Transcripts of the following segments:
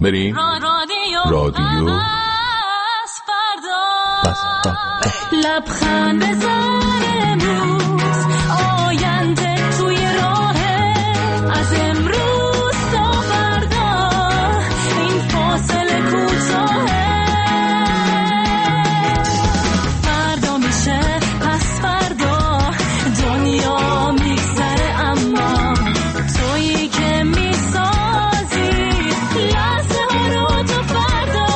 بریم رادیو لبخند بزن امروز آینده توی راهه از امروز تا فردا این فاصله کوتاهه فردا میشه پس فردا دنیا میگذره اما تویی که میسازی لحظه ها رو تا فردا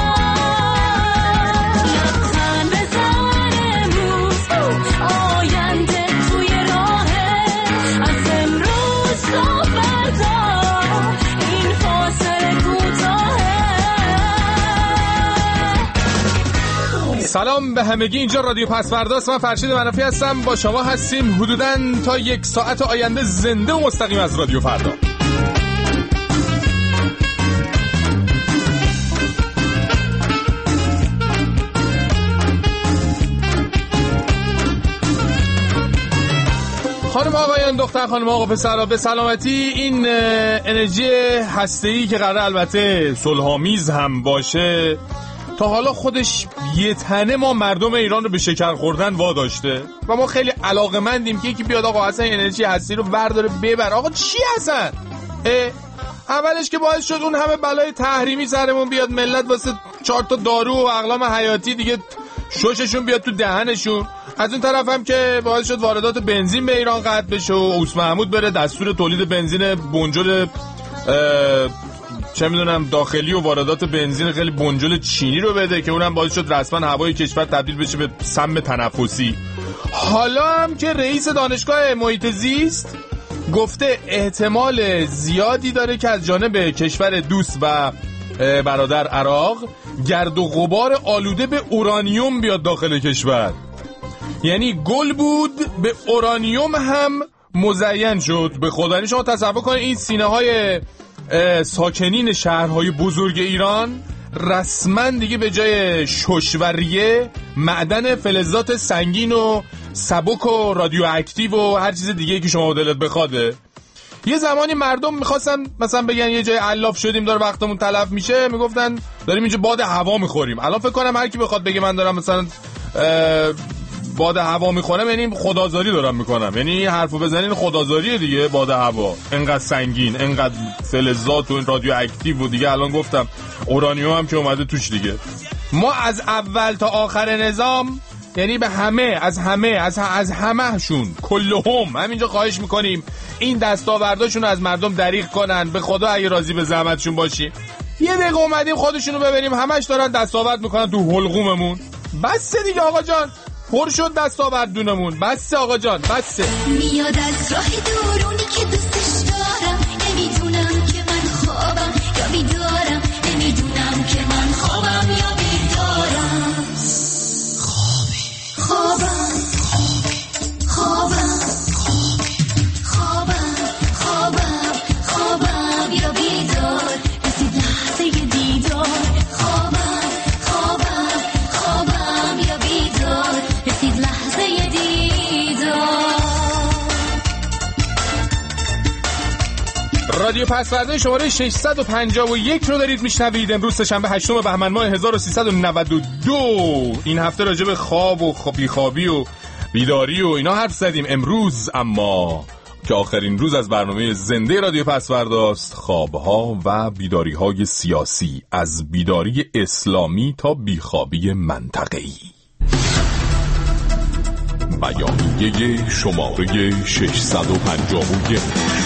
لبخند بزن امروز آینده توی راهه از امروز تا فردا این فاصله کوتاهه. سلام به همگی، اینجا رادیو پسورداست. من فرشید منافی هستم، با شما هستیم حدوداً تا 1 ساعت آینده زنده و مستقیم از رادیو فردا. خانم آقایان، دختر خانم آقا پسرها، به سلامتی. این انرژی هسته‌ای که قراره البته صلح‌آمیز هم باشه، تا حالا خودش یه تنه ما مردم ایران رو به شکر خوردن واداشته و ما خیلی علاقه‌مندیم که یکی بیاد آقا اصلا انرژی هستی رو برداره ببر. آقا چی هستن؟ اولش که باعث شد اون همه بلای تحریمی سرمون بیاد، ملت واسه 4 تا دارو و اقلام حیاتی دیگه شوششون بیاد تو دهنشون. از اون طرف هم که باعث شد واردات بنزین به ایران قطع بشه و اوس محمود بره دستور تولید بنزین بنجل چه میدونم داخلی و واردات بنزین خیلی بنجل چینی رو بده که اونم باعث شد رسما هوای کشور تبدیل بشه به سم تنفسی. حالا هم که رئیس دانشگاه محیط زیست گفته احتمال زیادی داره که از جانب کشور دوست و برادر عراق گرد و غبار آلوده به اورانیوم بیاد داخل کشور. یعنی گل بود به اورانیوم هم مزین شد. به خدا شما تصور کنید این سینه های ساکنین شهرهای بزرگ ایران رسما دیگه به جای ششوریه معدن فلزات سنگین و سبک و رادیواکتیو و هر چیز دیگه که شما دلت بخواده. یه زمانی مردم میخواستن مثلا بگن یه جای علاف شدیم داره وقتمون تلف میشه، میگفتن داریم اینجا باد هوا میخوریم. الان فکر کنم هر کی بخواد بگه من دارم مثلا باد هوا میخورم یعنی خدازاری دارم میکنم، یعنی حرفو بزنین خدازاریه دیگه. باد هوا انقدر سنگین، انقدر فلزات و رادیواکتیو و دیگه الان گفتم اورانیوم هم که اومده توش دیگه. ما از اول تا آخر نظام یعنی به همه از همهشون کلهم همینجا خواهش میکنیم این دستاورداشون از مردم دریغ کنن. به خدا اگه راضی به زحمتشون باشیم یه دقیقه اومدیم خودشونو ببینیم همش دارن دستاورد میکنن تو حلقوممون. بس دیگه آقا جان، پر شد دستاوردونمون. بس آقا جان، بس. میاد از راه دورونی که دوستش دارم، نمیدونم که من خوابم یا بیدارم، نمیدونم که من خوابم یا بیدارم. خوابم یا بیدار، رسید لحظه دیدار. خوابم یا بیدار، رسید لحظه دیدار. رادیو پسورده شماره 651 رو دارید میشنوید. امروز سه‌شنبه 8 بهمن ماه 1392. این هفته راجع به خواب و بیخوابی و بیداری و اینا حرف زدیم. امروز اما که آخرین روز از برنامه زنده رادیو پسورداست، خوابها و بیداری‌های سیاسی، از بیداری اسلامی تا بیخوابی منطقه‌ای. بیانیه شماره 651.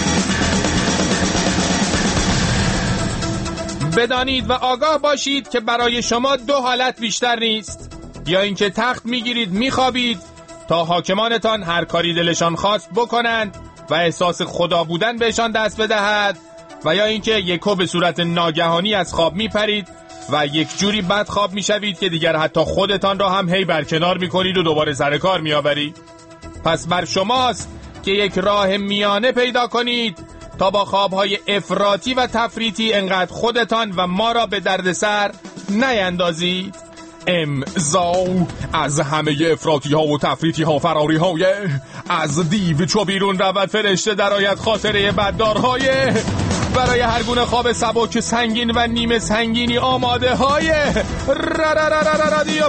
بدانید و آگاه باشید که برای شما 2 حالت بیشتر نیست، یا اینکه تخت میگیرید میخوابید تا حاکمانتان هر کاری دلشان خواست بکنند و احساس خدا بودن بهشان دست بدهد، و یا اینکه یکو به صورت ناگهانی از خواب میپرید و یک جوری بد خواب میشوید که دیگر حتی خودتان را هم هی برکنار میکنید و دوباره سر کار میآورید. پس بر شماست که یک راه میانه پیدا کنید تا با خوابهای افراطی و تفریطی انقدر خودتان و ما را به دردسر نیندازید. امضا از همه افراطی ها و تفریطی ها فراری های از دیو چو بیرون رود فرشته در آید خاطره بددارهای برای هر گونه خواب سبک سنگین و نیمه سنگینی آماده های رادیو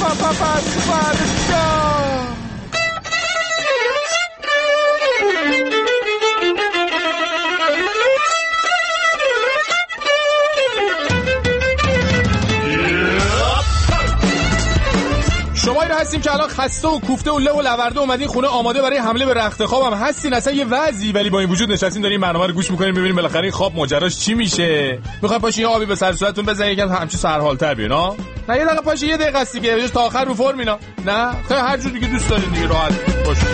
شمایی رو هستیم که الان خسته و کوفته و له و لورده اومدین خونه آماده برای حمله به رخت خوابم هستین. اصلا یه وضعی، ولی با این وجود نشستین دارین برنامه رو گوش میکنین ببینیم بالاخره این خواب ماجراش چی میشه. میخواین پاشین یه آبی به سر صورتتون بزنین یکم همچین سرحال‌تر بیان ها. نه یه دقیقه پاشین، یه دقیقه است دیگه، بجاش تا آخر رو فرم اینا. نه خیلی هر جور دیگه دوست دارین دیگه راحت باشین.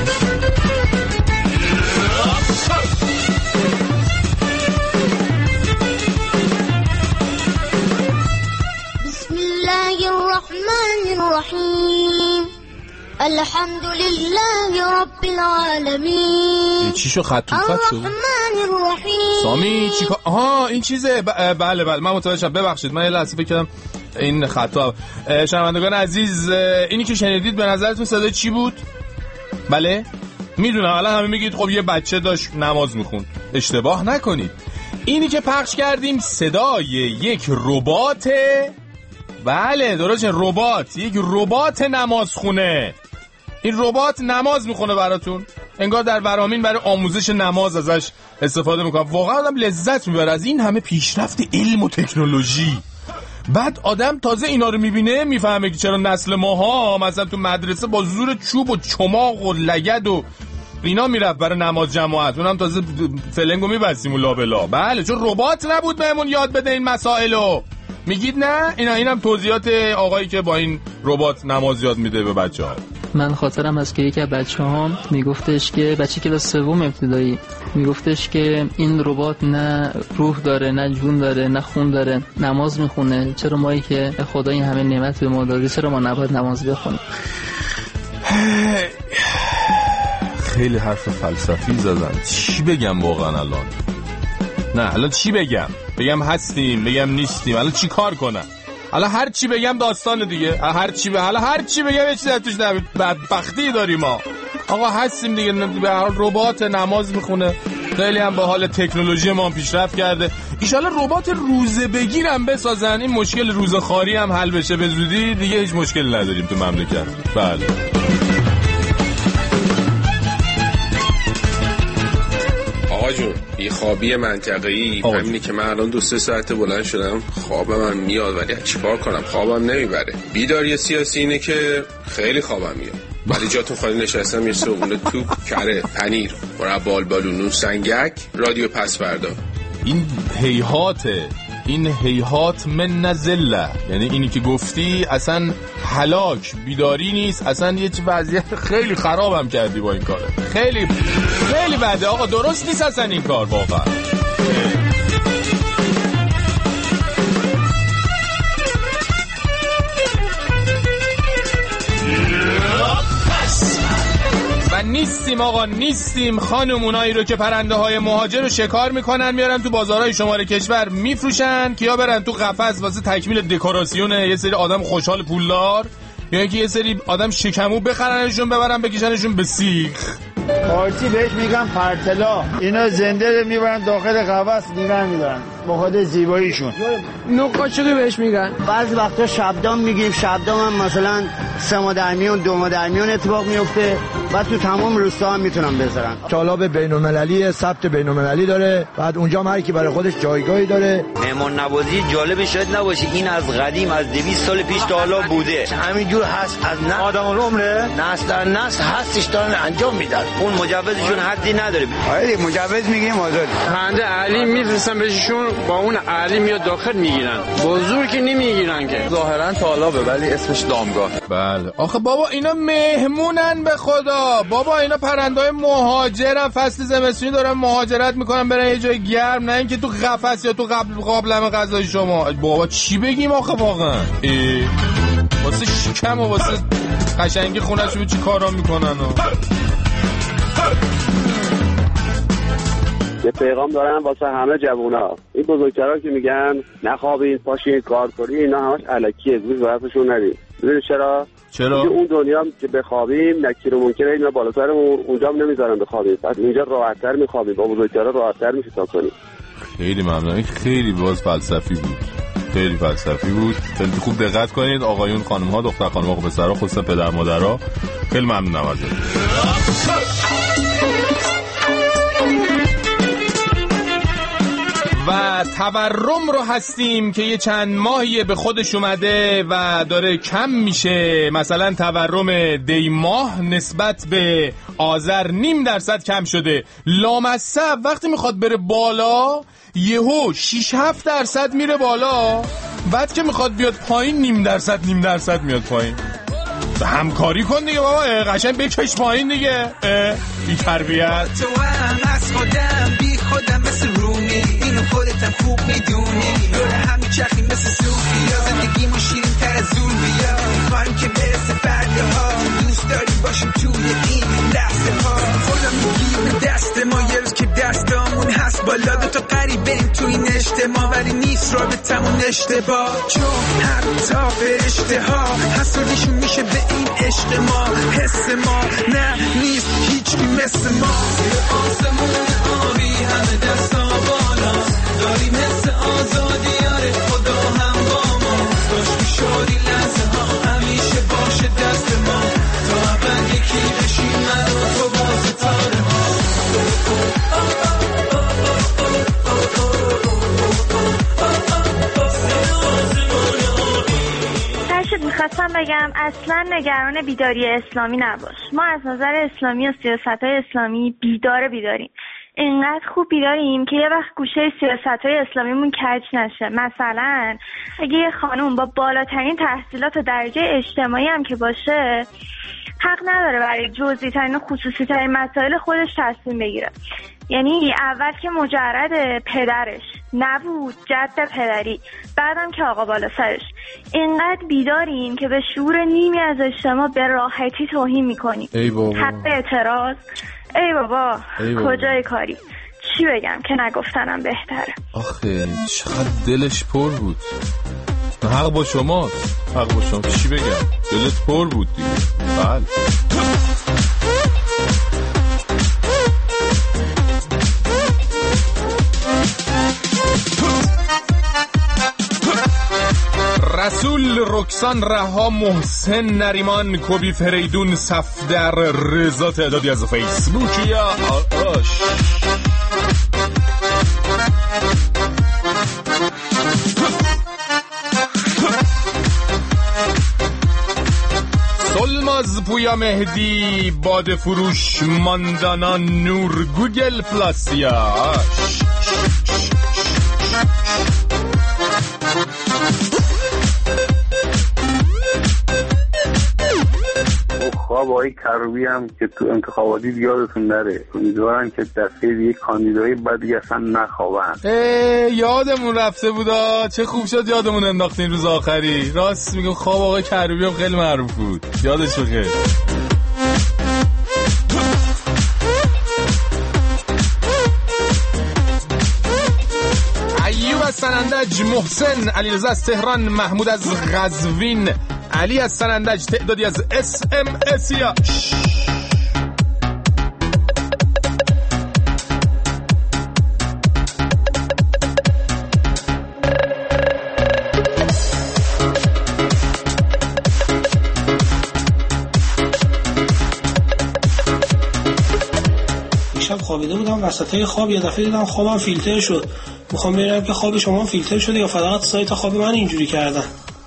الرحیم الحمد لله رب العالمین. چی شو خط تو خط شد؟ الرحمن الرحیم. سامی چی کار؟ آها این چیزه. بله من متوجه شدم، ببخشید من یه لحظه فکر کردم این خطا. شنوندگان عزیز اینی که شنیدید به نظرتون صدای چی بود؟ بله میدونم الان همه میگید خب یه بچه داشت نماز میخوند. اشتباه نکنید، اینی که پخش کردیم صدای یک رباته. بله درسته، ربات، یک ربات نمازخونه. این ربات نماز میخونه براتون، انگار در برامین برای آموزش نماز ازش استفاده میکنم. واقعا آدم لذت میبره از این همه پیشرفت علم و تکنولوژی. بعد آدم تازه اینا رو میبینه میفهمه که چرا نسل ماها مثلا تو مدرسه با زور چوب و چماق و لگد و اینا میرفت برای نماز جماعت، اونم تازه فلنگو میبستیم و لابلا. بله چون ربات نبود بهمون یاد بده این مسائلو. میگید نه؟ اینم توضیحات آقایی که با این ربات نماز یاد میده به بچه‌ها. من خاطرم از که یکی از بچه‌هام میگفتش که بچه کلاس سوم ابتدایی میگفتش که این ربات نه روح داره نه جون داره نه خون داره، نماز میخونه. چرا مایی که خدا این همه نعمت به ما داده چرا ما نباید نماز بخونیم؟ خیلی حرف فلسفی زدن. چی بگم واقعا الان؟ نه الان چی بگم هستیم، بگم نیستیم، الان چی کار کنم؟ الان هر چی بگم داستان دیگه، هر چی بگم یه چیزی توش بدبختی داریم ما. آقا هستیم دیگه، به هر حال ربات نماز میخونه. خیلی هم با حال تکنولوژی ما پیشرفت کرده. ان شاءالله ربات روزه بگیرم بسازن، این مشکل روزخواری هم حل بشه به زودی دیگه، هیچ مشکلی نداریم تو مملکت. بله آقا جون بیخوابی منطقه‌ای همینی که من الان 2-3 ساعت بلند شدم خوابم هم میاد ولی چیکار کنم خوابم نمیبره. بیداری سیاسی اینه که خیلی خوابم میاد ولی جاتون خالی نشستم یه صبحونه توپ کره پنیر مربى آلبالو سنگک رادیو پس فردا. این هیهات من نزله، یعنی اینی که گفتی اصلا هلاک بیداری نیست، اصلا یه وضعیت خیلی خرابم کردی با این کاره. خیلی خیلی بده آقا، درست نیست اصلا این کار واقعا. و نیستیم آقا، نیستیم خانمونایی رو که پرنده های مهاجر رو شکار میکنن میارن تو بازارهای شمال کشور میفروشن که یا برن تو قفس واسه تکمیل دکوراسیون یه سری آدم خوشحال پولدار، یا اینکه یه سری آدم شکمو بخرنشون ببرن بکشنشون به سیخ. پارتی بهش میگن پرتلا. اینا زنده میبرن داخل قفس نگه میدارن با خود زیباییشون. نقاشقی بهش میگن. بعضی وقتا شبدام میگیم، شبدام هم مثلا 3 ماه در میون 2 ماه در میون اتفاق میفته. بعد تو تمام روستا هم میتونن بذارن. طالب بین‌المللی، ثبت بین‌المللی داره. بعد اونجا هم هر کی برای خودش جایگاهی داره. مهمان نوازی جالب شاید نباشه، این از قدیم از 200 سال پیش تا حالا بوده. همینجور هست، از آدم العمره نسل در نسل هستش دارن انجام میدن. اون مجوزشون حدی نداره. آره مجوز میگیم آزاد. پرنده علی میفرستن بهشون، با اون علی میاد داخل میگیرن. بزرگ که نمیگیرن که. ظاهرا طالبه ولی اسمش دامگاه. بله آخه بابا اینا مهمونن به خدا. بابا اینا پرنده‌های مهاجرن، فصل زمستونی دارن مهاجرت میکنن برن یه جای گرم، نه اینکه تو قفس یا تو قابلمه غذای شما. بابا چی بگیم آخه واقعا؟ واسه شکم و واسه قشنگی خونه‌شون چی کارا میکنن؟ یه پیغام دارن واسه همه جوونا. این بزرگترا که میگن نخوابین پاشین کار کنین، اینا همش الکیه، گوش به حرفشون ندید. میدونی چرا؟ اون دنیا که بخوابیم نکیر و منکر اینا بالاترمون، اونجا هم نمیذارن بخوابیم. بعد اینجا راحت‌تر میخوابیم، با بزرگترا راحت‌تر میشه تا کنیم. خیلی ممنون. خیلی باز فلسفی بود، خیلی فلسفی بود. خیلی خوب دقت کنید آقایون خانم ها، دختر خانم ها، پسرها، خصوصا پدر مادرها. خیلی ممنونم ازتون. و تورم رو هستیم که یه چند ماهیه به خودش اومده و داره کم میشه. مثلا تورم دی ماه نسبت به آذر 0.5% کم شده. لامصب وقتی میخواد بره بالا یهو 6-7% میره بالا، بعد که میخواد بیاد پایین 0.5% میاد پایین. همکاری کن دیگه بابا، قشنگ بکش پایین دیگه. بی تربیت. تو هم از خودم بی خودم مثل رومی، اینو خودتم خوب میدونی، دوره هم میچرخی مثل سوفیا، زندگیمو شیرین تر از اون بیا، میخوایم که برسه فرده ها، دوست داری باشیم توی این لحظه ها، خودم میگیم دست ما، یه روز که دستامون هست بالا، دوتا قریب بریم تو این اجتماع، ولی نیست رابطمون اشتباه، چون حتی فرشته ها حسودیشون میشه به این عشق ما، حس ما نه نیست هیچی مثل ما، آسمون آبی همه دستا بالا، داری مثل آزادی آره خدا هم با ما، داشتی شادی لحظه ها همیشه باشه دست ما، تا ابد یکی بشیم من و تو با ستاره ها. میخواستم بگم اصلا نگران بیداری اسلامی نباش. ما از نظر اسلامی و سیاست‌های اسلامی بیداریم. اینقدر خوب بیداریم که یه وقت گوشه سیاست‌های اسلامیمون کج نشه. مثلا اگه یه خانوم با بالاترین تحصیلات و درجه اجتماعی هم که باشه، حق نداره برای جزئی ترین و خصوصی ترین مسائل خودش تصمیم بگیره. یعنی اول که مجرد پدرش نبود، جد پدری، بعدم که آقا بالا سرش. اینقدر بیداریم که به شعور نیمی از اجتماع به راحتی توهین میکنیم. ای بابا. حق اعتراض. ای بابا کجای کاری. چی بگم که نگفتنم بهتره. آخه چقدر دلش پر بود. حق با شماست، حق با شما. چی بگم، دلت پر بود دیگه. بله. رسول، رکسان، رها، محسن، نریمان، کوبی، فریدون، صفدر، رضا، تعدادی از فیسبوک یا آش. سلماز، پویا، مهدی، باد فروش، ماندانا، نور، گوگل پلاس یا آش. خواب آقای کروبی هم که تو انتخاباتی یادتون نره، امیدوارم که دفعه دیگه کاندیدای بعدی اصلا نخوابن. یادمون رفته بودا، چه خوب شد یادمون انداختین روز آخری. راست میگم، خواب آقای کروبی هم خیلی معروف بود، یادش بخیر. ایوب از سنندج، محسن، علیرضا از تهران، محمود از قزوین، علی از سنندج، تعدادی از SMS یا دیشب خوابیده بودم، وسطای خواب یه دفعه دیدم خوابم فیلتر شد. میخوام ببینم که خواب شما فیلتر شده یا فقط سایت خواب من اینجوری کردن.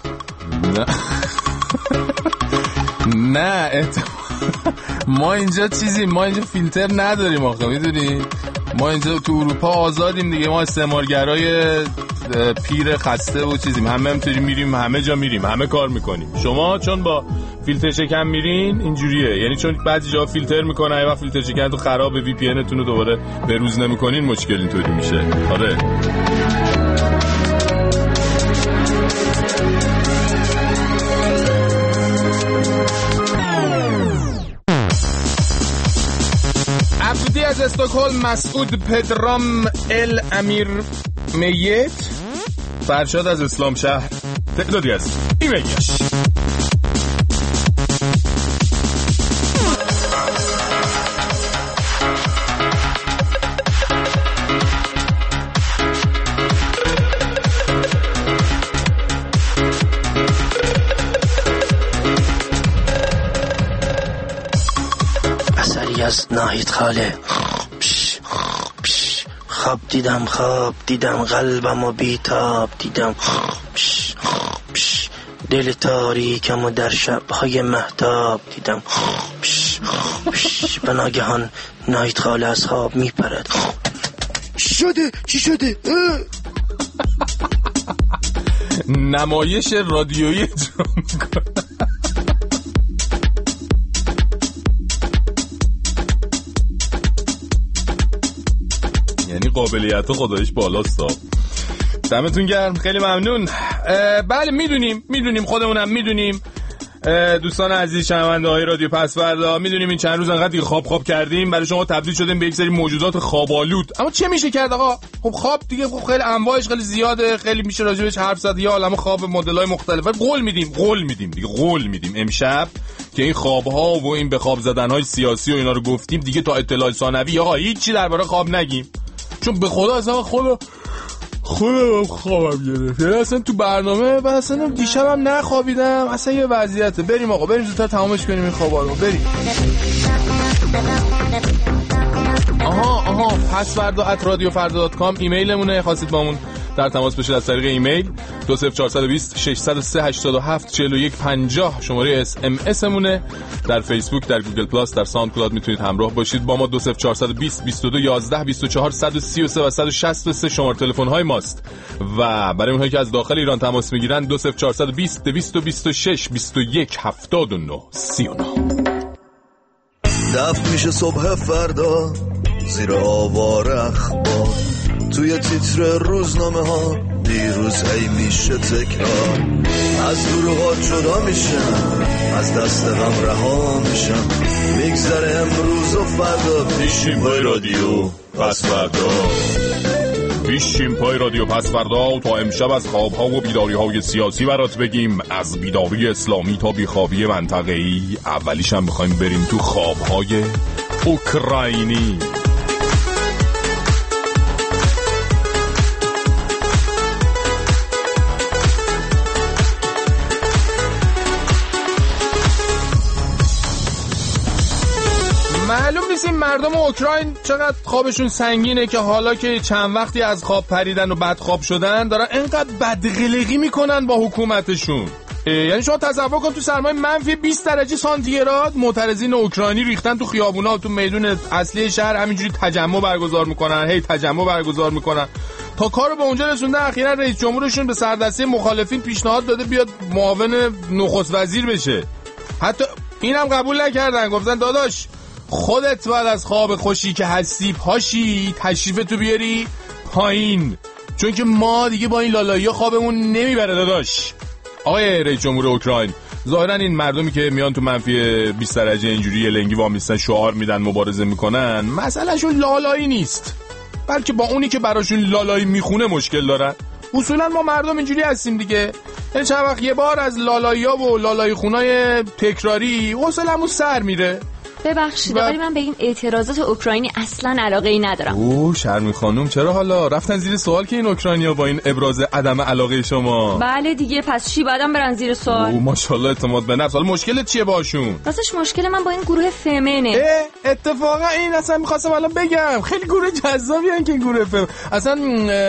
نه ما اینجا فیلتر نداریم آخه، میدونی ما اینجا تو اروپا آزادیم دیگه، ما استعمارگرای پیر خسته و چیزیم، همه میتونیم میریم همه جا میریم، همه کار میکنیم. شما چون با فیلتر شکن میرین اینجوریه، یعنی چون بعضی جا فیلتر میکنه و فیلتر شکن تو خراب، وی پی ان تون رو دوباره به روز نمیکنین، مشکل اینطوری میشه. آره عبدی از استکهلم، مسعود، پدرام، ال امیر میت، فرشاد از اسلام شهر، تعدادی از ایمیلش. از ناهید خاله. خواب دیدم قلبم و بیتاب دیدم. دل تاریکم و در شبهای مهتاب دیدم. به ناگهان ناهید خاله از خواب میپرد. چی شده؟ نمایش رادیویی اجرا میکنه. یعنی قابلیت خدایش بالاست. دمتون گرم، خیلی ممنون. بله میدونیم خودمونم میدونیم دوستان عزیز شنونده های رادیو پسوردا، میدونیم این چند روز انقدر دیگه خواب کردیم، برای شما تبدیل شدیم به یک سری موجودات خواب‌آلود. اما چه میشه کرد آقا؟ خب خواب دیگه خیلی انواعش خیلی زیاده، خیلی میشه راجبش حرف زد، یا عالمه خواب مدل‌های مختلفه. قول میدیم امشب که این خواب‌ها و این به خواب زدن‌های سیاسی و اینا رو گفتیم دیگه تا اطلاع ثانوی آقا هیچی درباره خواب نگیم، چون به خدا اصلا خودم خوابم گرفت. یعنی اصلا تو برنامه و اصلا دیشبم نخوابیدم، اصلا یه وضعیته. بریم آقا، بریم زودتر تمامش کنیم این خوابا رو. بریم. آها passwardo@radiofarda.com ایمیلمونه، خواستید با همون در تماس باشید از طریق ایمیل 20420 603 87 41 50 شماره SMS مونه. در فیسبوک، در گوگل پلاس، در ساوند کلاود میتونید همراه باشید با ما. 20420 22 11 24 133 و 163 شماره تلفن های ماست. و برای اونهایی که از داخل ایران تماس میگیرن 20420 226 21 79 39. دفع میشه صبح فردا زیر آوار اخبار، توی تیتر روزنامه ها دیروز هی میشه تکرار. از دروغات جدا میشم، از دست غم رها میشم، میگذره امروز و فردا. پیشیم پای رادیو پسوردا، پیشیم پای رادیو پسوردا تا امشب از خوابها و بیداریهای سیاسی برات بگیم، از بیداری اسلامی تا بیخوابی منطقه‌ای. اولیش هم میخوایم بریم تو خوابهای اوکراینی. معلوم نیست این مردم اوکراین چقدر خوابشون سنگینه که حالا که چند وقتی از خواب پریدن و بد خواب شدن دارن اینقدر بدقلقی میکنن با حکومتشون. یعنی شما تصور کن تو سرمای منفی 20 درجه سانتیگراد معترضین اوکراینی ریختن تو خیابونا و تو میدون اصلی شهر همینجوری تجمع برگزار میکنن تا کارو به اونجا رسوندن. اخیراً رئیس جمهورشون به سردسته مخالفین پیشنهاد داده بیاد معاون نخست وزیر بشه. حتی اینم قبول نکردن، گفتن داداش خودت باید از خواب خوشی که هستی پاشی تشریف تو بیاری پایین، چون که ما دیگه با این لالایی خوابمون نمیبره داداش. آقای رئیس جمهور اوکراین، ظاهرا این مردمی که میان تو منفی 20 درجه اینجوری لنگی وامیستن شعار میدن مبارزه میکنن، مسئلهشون لالایی نیست، بلکه با اونی که براشون لالایی میخونه مشکل دارن. اصولا ما مردم اینجوری هستیم دیگه، یعنی چند وقت یه بار از لالایی‌ها و لالایی خونای تکراری حوصله‌مون سر میره. ببخشید ولی من به این اعتراضات اوکراینی اصلا علاقه‌ای ندارم. شرمی خانم چرا حالا رفتن زیر سوال که این اوکراینیا با این ابراز عدم علاقه شما؟ بله دیگه، پس چی بعدم برن زیر سوال؟ ماشاءالله اعتماد به نفس. حالا مشکلت چیه باشون؟ راستش مشکل من با این گروه فمنه. اتفاقا این اصلا می‌خواستم الان بگم خیلی گروه جذابی ان که این گروه فمن اصلا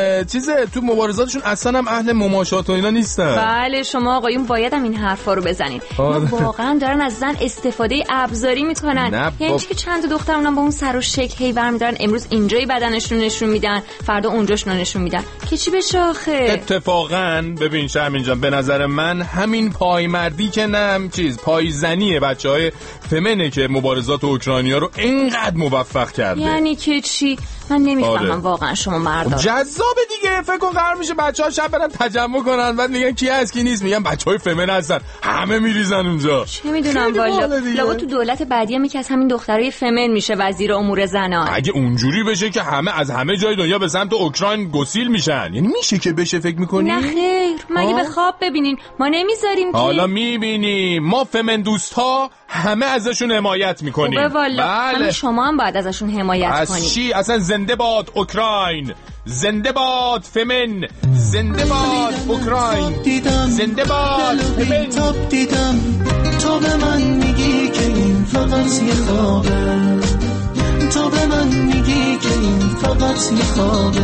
تو مبارزاتشون اصلا هم اهل مماشات و اینا نیستن. بله شما آقایون باید هم این حرفا رو بزنید. واقعا دارن از زن استفاده ابزاری میکنن. یعنی که چند دخترونم با اون سر و شکل هی برمی‌دارن، امروز اینجای بدنشون نشون میدن فردا اونجاشون نشون میدن که چی بشه آخه. اتفاقا ببین شرمین جان، به نظر من همین پایمردی که نه پایزنی بچهای فمنه که مبارزات اوکراینیا رو اینقدر موفق کرده. یعنی که چی؟ من نمیفهمم واقعا شما مردا. جذابه دیگه، فکر کن قرار میشه بچه‌ها شب برن تجمع کنن بعد میگن کی هست کی نیست، میگن بچهای فمن هستن همه میریزن اونجا. چه میدونم والا، لابد تو دولت بعدی هم که از همین دخترای فمن میشه وزیر امور زنان. اگه اونجوری بشه که همه از همه جای دنیا به سمت اوکراین گسیل میشن، یعنی میشه که بشه فکر میکنی؟ نه خیر، مگه به خواب ببینین ما نمیذاریم که. حالا میبینی ما فمن دوستا همه ازشون حمایت میکنیم. بله شما هم باید ازشون حمایت کنید. چی اصلا؟ زنده باد اوکراین، زنده باد فمن، زنده باد اوکراین، زنده باد فمن. دیدم تو به من میگی که این فقط یه خوابه، تو به من میگی که این فقط یه خوابه،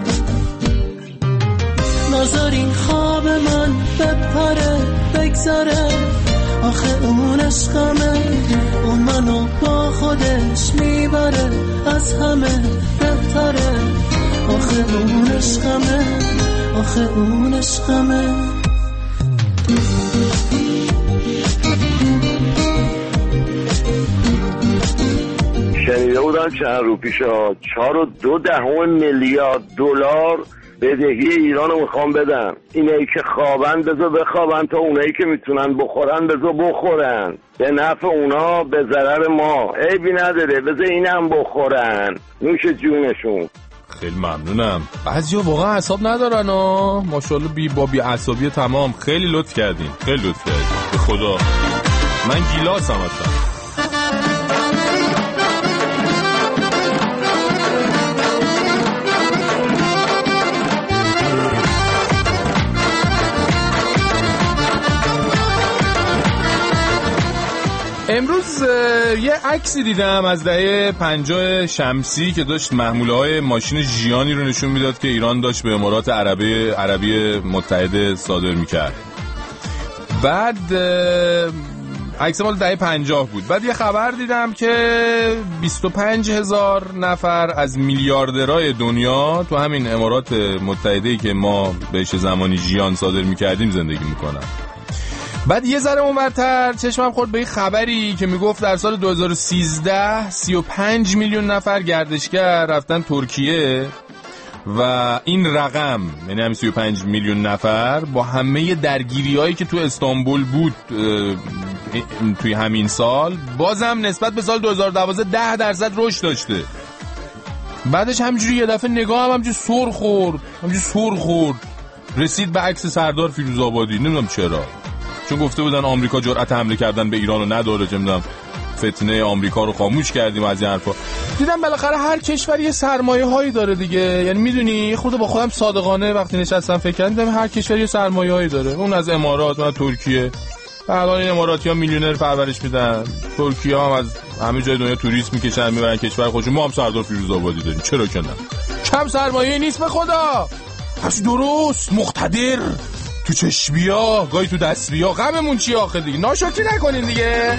نذار این خواب من بپره بگذره، آخه اون عشقمه، اون منو با خودش میبره، از همه بهتره، آخه اون عشقمه، آخه اون عشقمه. شنیده بودم چند رو پیشا 4.2 میلیارد دلار بدهی ایران رو میخوام بدم. اینایی که خوابن بذار بخوابن، تا اونایی که میتونن بخورن بذار بخورن، به نفع اونا به ضرر ما، عیبی نداره، بذار اینم بخورن، نوش جونشون. خیلی ممنونم. بعضیا واقعا اعصاب ندارن ماشاءالله، بی اعصابی تمام. خیلی لطف کردین، خیلی لطف کردین، به خدا من گیلاسم اصلا. امروز یه عکسی دیدم از دهه 50 شمسی که داشت محموله‌های ماشین ژیانی رو نشون میداد که ایران داشت به امارات عربی متحده صادر میکرد. بعد عکس مال دهه 50 بود. بعد یه خبر دیدم که 25,000 نفر از میلیاردرهای دنیا تو همین امارات متحده‌ای که ما بهش زمانی ژیان صادر میکردیم زندگی میکنن. بعد یه ذره اونورتر چشمم خورد به این خبری که میگفت در سال 2013 35 میلیون نفر گردشگر رفتن ترکیه و این رقم، یعنی همین 35 میلیون نفر با همه درگیری‌هایی که تو استانبول بود توی همین سال، بازم نسبت به سال 2012 10% رشد داشته. بعدش همینجوری یه دفعه نگاه همینجوری سر خورد رسید به عکس سردار فیروزآبادی. نمیدونم چرا، چون گفته بودن آمریکا جرأت حمله کردن به ایران رو نداره، چه میدونم فتنه آمریکا رو خاموش کردیم از این حرفا. دیدم بالاخره هر کشوری یه سرمایه‌هایی داره دیگه، یعنی میدونی خود با خودم صادقانه وقتی نشستم فکر کردم هر کشوری یه سرمایه‌هایی داره. اون از امارات و ترکیه، الان این اماراتی‌ها میلیونر پرورش میدن، ترکیه‌ها هم از همه جای دنیا توریست میکشن میبرن کشور خودشون. ما هم سردار فیروزآبادی داریم، چرا که نه؟ کم سرمایه نیست به خدا، هرچی درست مقتدر، تو چشمیا گاهی تو دستبیا. غممون چی آخه دیگه؟ ناشکری نکنین دیگه.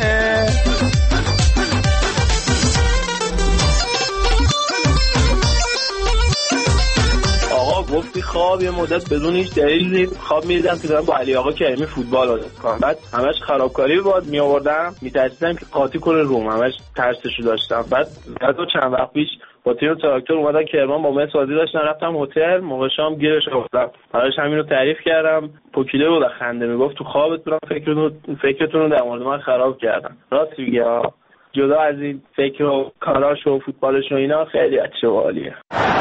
آقا گفتی خواب یه مدت بدون هیچ دلیلی خواب می‌دیدم که دارم با علی آقا کریمی فوتبال بازی می‌کنم، بعد همش خرابکاری بود می‌آوردم، می‌ترسیدم که قاطی کنه روم، همش ترسشو داشتم. بعد چند وقت پیش با تیم تراکتور اومدن کرمان با من سازی داشتن، رفتم هتل، موقع شام گیرش افتادم. حالش همین رو تعریف کردم، پوکیله بود خنده، میگفت تو خوابت برام فکرتون رو در مورد من خراب کردن. راست میگه، جدا از این فکر و کاراش و فوتبالش و اینا خیلی عالیه.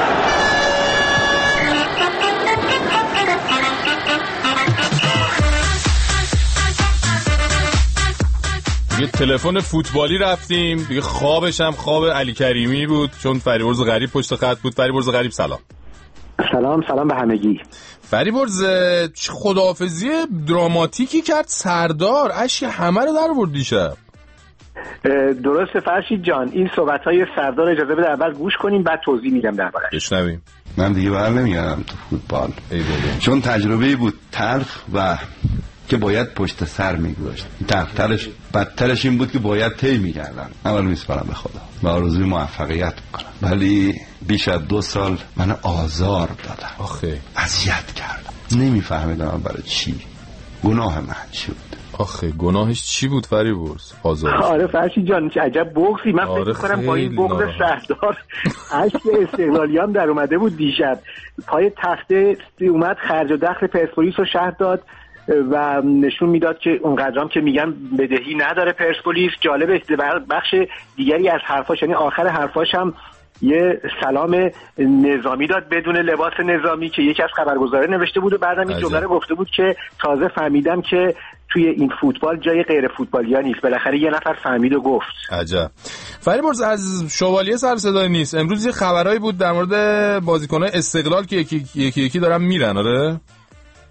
یه تلفن فوتبالی رفتیم دیگه، خوابش هم خواب علی کریمی بود چون فریبرز غریب پشت خط بود. فریبرز غریب سلام. سلام به همگی. فریبرز خداحافظی دراماتیکی کرد سردار، اشک همه رو در آورد دیشب. درسته فرشید جان، این صحبت‌های سردار اجازه بده اول گوش کنیم بعد توضیح میدم دربارش. بشنویم. من دیگه برنمیگردم تو فوتبال، چون تجربه‌ای بود تلخ و که باید پشت سر میگذاشت. تلخترش بدترش این بود که باید طی میکردم. اول میسپارم به خدا و آرزوی موفقیت میکنم، ولی بیش از 2 سال من آزار دادم، آخه اذیت کردم، نمیفهمیدم برای چی، گناه من چی بود. آخه گناهش چی بود فریبرز؟ آزار. آره فرشید جان چه عجب بغضی. من فکر کنم با این بغض سردار اشک استقلالی هم در اومده بود دیشب. پای تخته اومد خرج و دخل پرسپولیس رو شرح داد و نشون میداد که اونقدرام که میگن بدهی نداره پرسپولیس. جالبه بخش دیگری از حرفاش، یعنی آخر حرفاش هم یه سلام نظامی داد بدون لباس نظامی که یکی از خبرگزارا نوشته بود و بعدم این جمله رو گفته بود که تازه فهمیدم که توی این فوتبال جای غیر فوتبالیا نیست. بالاخره یه نفر فهمید و گفت. عجب. فریبرز از شوالیه سر صدای نیست. امروز یه خبرایی بود در مورد بازیکن‌های استقلال که یکی دارن میرن. آره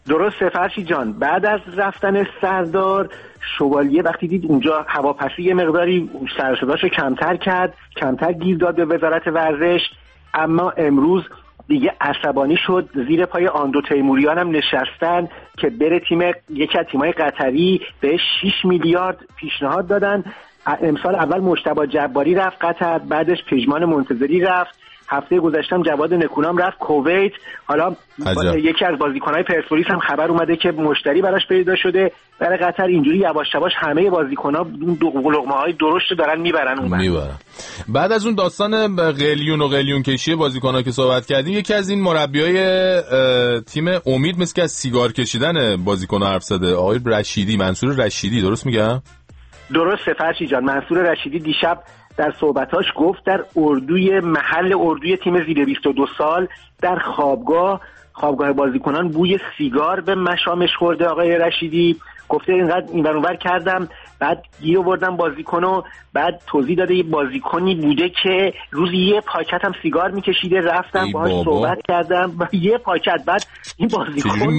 درسته فرشید جان. بعد از رفتن سردار، شوالیه وقتی دید اونجا هواپسی یه مقداری سر و صداشو کمتر گیر داد به وزارت ورزش، اما امروز دیگه عصبانی شد. زیر پای آندو تیموریان هم نشستن که بره یکی از تیمای قطری به 6 میلیارد پیشنهاد دادن. امسال اول مجتبی جباری رفت قطر، بعدش پژمان منتظری رفت، هفته گذشتم جواد نکونام رفت کویت. حالا یکی از بازیکن‌های پرسپولیس هم خبر اومده که مشتری براش پیدا شده برای قطر. اینجوری یواش یواش همه بازیکن‌ها لقمه‌های درشت دارن میبرن اون. بعد از اون داستان قلیون کشی بازیکن‌ها که صحبت کردیم، یکی از این مربیای تیم امید مثل که از سیگار کشیدن بازیکن‌ها حرف زده، آقای رشیدی، منصور رشیدی، درست میگم؟ درسته فرشید جان. منصور رشیدی دیشب در صحبتاش گفت در اردوی تیم زیر 22 سال در خوابگاه بازیکنان بوی سیگار به مشامش خورده. آقای رشیدی گفته اینقدر این ور اونور کردم، بعد گیر آوردم بازیکنو، بعد توضیح داده یه بازیکنی بوده که روزی یه پاکت هم سیگار میکشیده، رفتم باهاش صحبت کردم و یه پاکت. بعد این بازیکن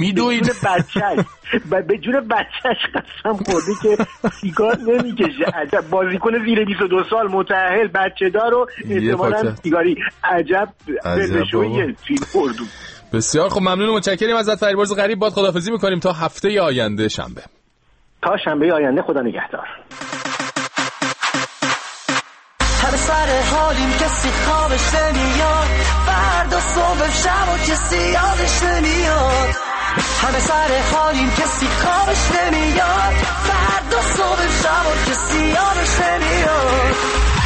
به جون بچهش قسم خورده که سیگار نمیکشه. عجب بازیکن زیر 22 سال متأهل بچه دار و احتمالاً سیگاری. عجب بلشویه فیلم اردو. بسیار خب، ممنون و متشکریم ازت فریبرز غریب. باد خداحافظی میکنیم تا هفته آینده شنبه. تا شنبه آینده، خدا نگهدار. همه سر حالیم کسی خوابش نمیاد، فردا صبح شب و کسی یادش نمیاد. همه سر حالیم کسی خوابش نمیاد، فردا صبح شب و کسی یادش نمیاد.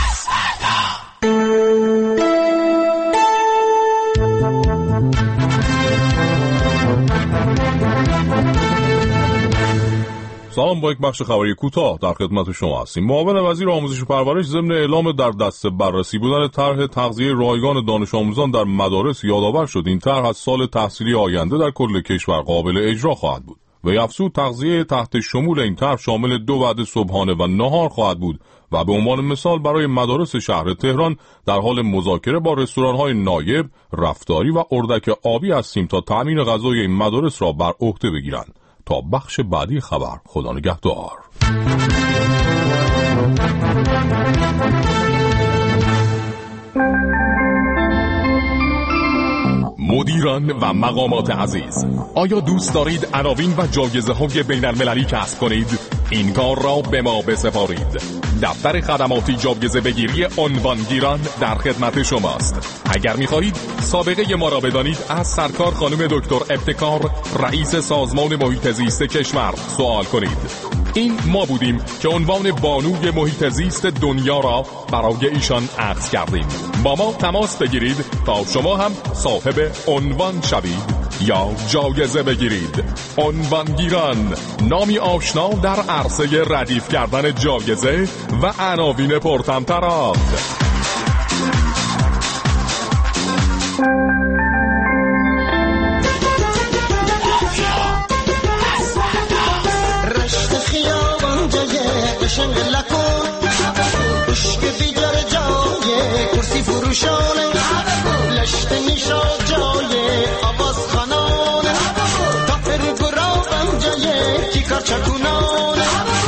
سلام، با یک بخش خبری کوتاه در خدمت شما هستیم. معاون وزیر آموزش و پرورش ضمن اعلام در دست بررسی بودن طرح تغذیه رایگان دانش آموزان در مدارس یادآور شد این طرح از سال تحصیلی آینده در کل کشور قابل اجرا خواهد بود. و افزود تغذیه تحت شمول این طرح شامل 2 وعده صبحانه و نهار خواهد بود و به عنوان مثال برای مدارس شهر تهران در حال مذاکره با رستوران‌های نایب، رفتاری و اردک آبی هستیم تا تامین غذای این مدارس را بر عهده بگیرند. تا بخش بعدی خبر، خدا نگهدار. مدیران و مقامات عزیز، آیا دوست دارید عناوین و جایزه‌های بین‌المللی کسب کنید؟ این کار را به ما بسپارید. دفتر خدماتی جایزه بگیری عنوانگیران در خدمت شماست. اگر می‌خواهید سابقه ما را بدانید، از سرکار خانم دکتر ابتکار، رئیس سازمان محیط زیست کشور سوال کنید. این ما بودیم که عنوان بانوی محیط زیست دنیا را برای ایشان اخذ کردیم. با ما تماس بگیرید تا شما هم صاحب عنوان شوید یا جایزه بگیرید. عنوانگیران، نامی آشنا در عرصه ردیف کردن جایزه و عناوین پرطمطراق. کرسی فروشانه لشت نیشا جای آواز خانانه تا فرگرابم جای کی کار چکونانه.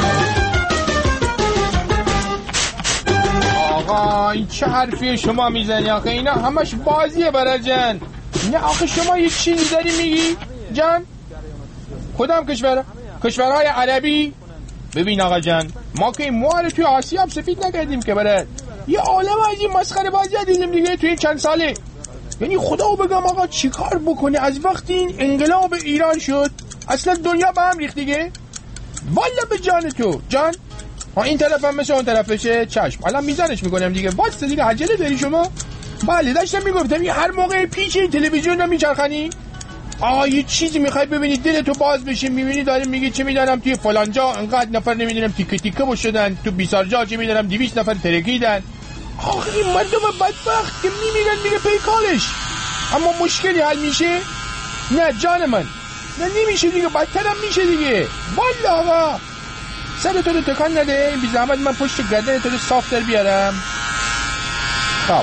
آقا این چه حرفیه شما میزنی آخه؟ اینا همش بازیه برای جن. نه آخه شما یه چیزی داری میگی جان؟ کدام کشورهای عربی؟ ببین آقا جان، ما که این موار توی آسیا هم سفید نکردیم که برای یه عالم از این مسخره بازی دیدیم دیگه توی چند ساله. یعنی خدا بگم آقا چی کار بکنی از وقتی این انقلاب ایران شد اصلا دنیا به هم ریخت دیگه. والا به جان تو جان، این طرف هم مثل اون طرفشه. چشم الان میزنش میکنم دیگه. واسه دیگه عجله داری شما؟ بله داشتم میگفتم هر موقع پیچ تلویزیون رو میچرخنی یه چیزی میخوای ببینی دلتو باز بشه، میبینی داره میگه چه میدونم توی فلانجا انقدر نفر نمیدونم تیکه تیکه شدن، تو بیسارجا چه میدونم 200 نفر ترکیدن. آخه این مردم بدبخت که میمیرن میگه پیکالش. اما مشکلی حل میشه؟ نه جان من، نه نمیشه دیگه، بدترم میشه دیگه. والا آقا سرتو رو تکان نده، بی زحمت من پشت گردنت رو صاف در بیارم. خب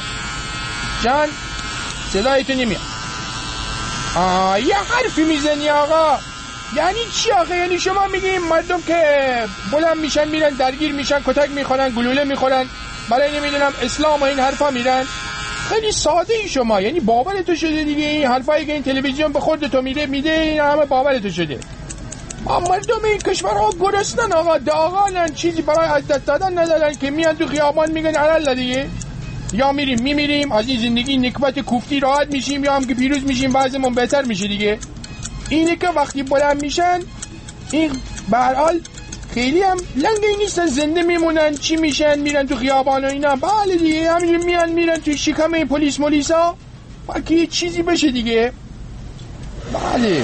جان صدایتو نمیاد. یه حرفی میزنی آقا، یعنی چی آخه؟ یعنی شما میگیم مردم که بلند میشن میرن درگیر میشن، کتک میخورن، گلوله میخورن، برای نمیدونم اسلام و این حرفا میرن؟ خیلی ساده ای شما، یعنی باورتو شده دیگه. این حرفایی که این تلویزیون به خودت میده این همه باورتو شده. مردم این کشورها گرسنن آقا، داغانن، چیزی برای از دست دادن ندارن که میان تو خیابان میگن علل دیگه. یا میمیریم از این زندگی نکبت کوفتی راحت میشیم، یا هم که پیروز میشیم وضعمون بهتر میشه دیگه. اینه که وقتی بلند میشن این به هر حال خیلی هم لنگی نیستن، زنده میمونن، چی میشن میرن تو خیابان و اینا. بله دیگه، همین میرن تو شکم پلیس مولیسا باید یه چیزی بشه دیگه. بله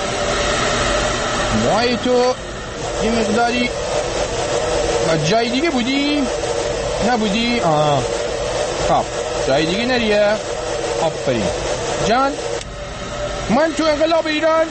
مای تو یه مقداری جای دیگه بودی؟ نبودی؟ خب جای دیگه نریه. آفرین جان. من تو انقلاب ایران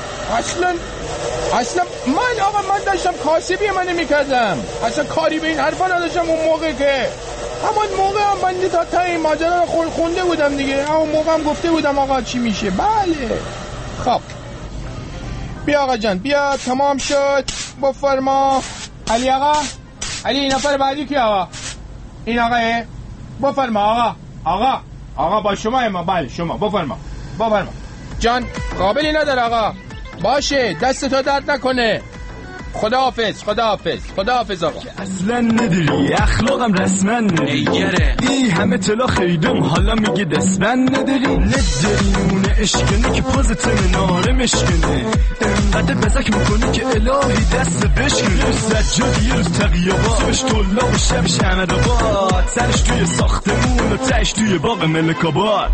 اصلا من داشتم کاسبی منو میکردم، اصلا کاری به این حرفا نداشتم اون موقع. که همون موقع هم بنده تا تای ماجرا رو خونده بودم دیگه. همون موقع هم گفته بودم آقا چی میشه. بله خب بیا آقا جان بیا، تمام شد. بفرما علی آقا. علی نفر بعدی کی آقا؟ این آقاه. بفرما آقا با شما. ما بله شما بفرما جان. قابلی نداره آقا. باشه دستتو درد نکنه. خداحافظ آقا. اصلا نداری اخلاقم رسما نگره، این همه طلا خریدم حالا میگه دستبن نداری اون اشکنه که پازت مناره مشکنه، انقدر بزک میکنی که الهی دست بشکنه. سجادی یه روز تقیابات، صبحش طلا و شبش احمدآباد، سرش توی ساختمون و تش توی باغ ملک‌آباد.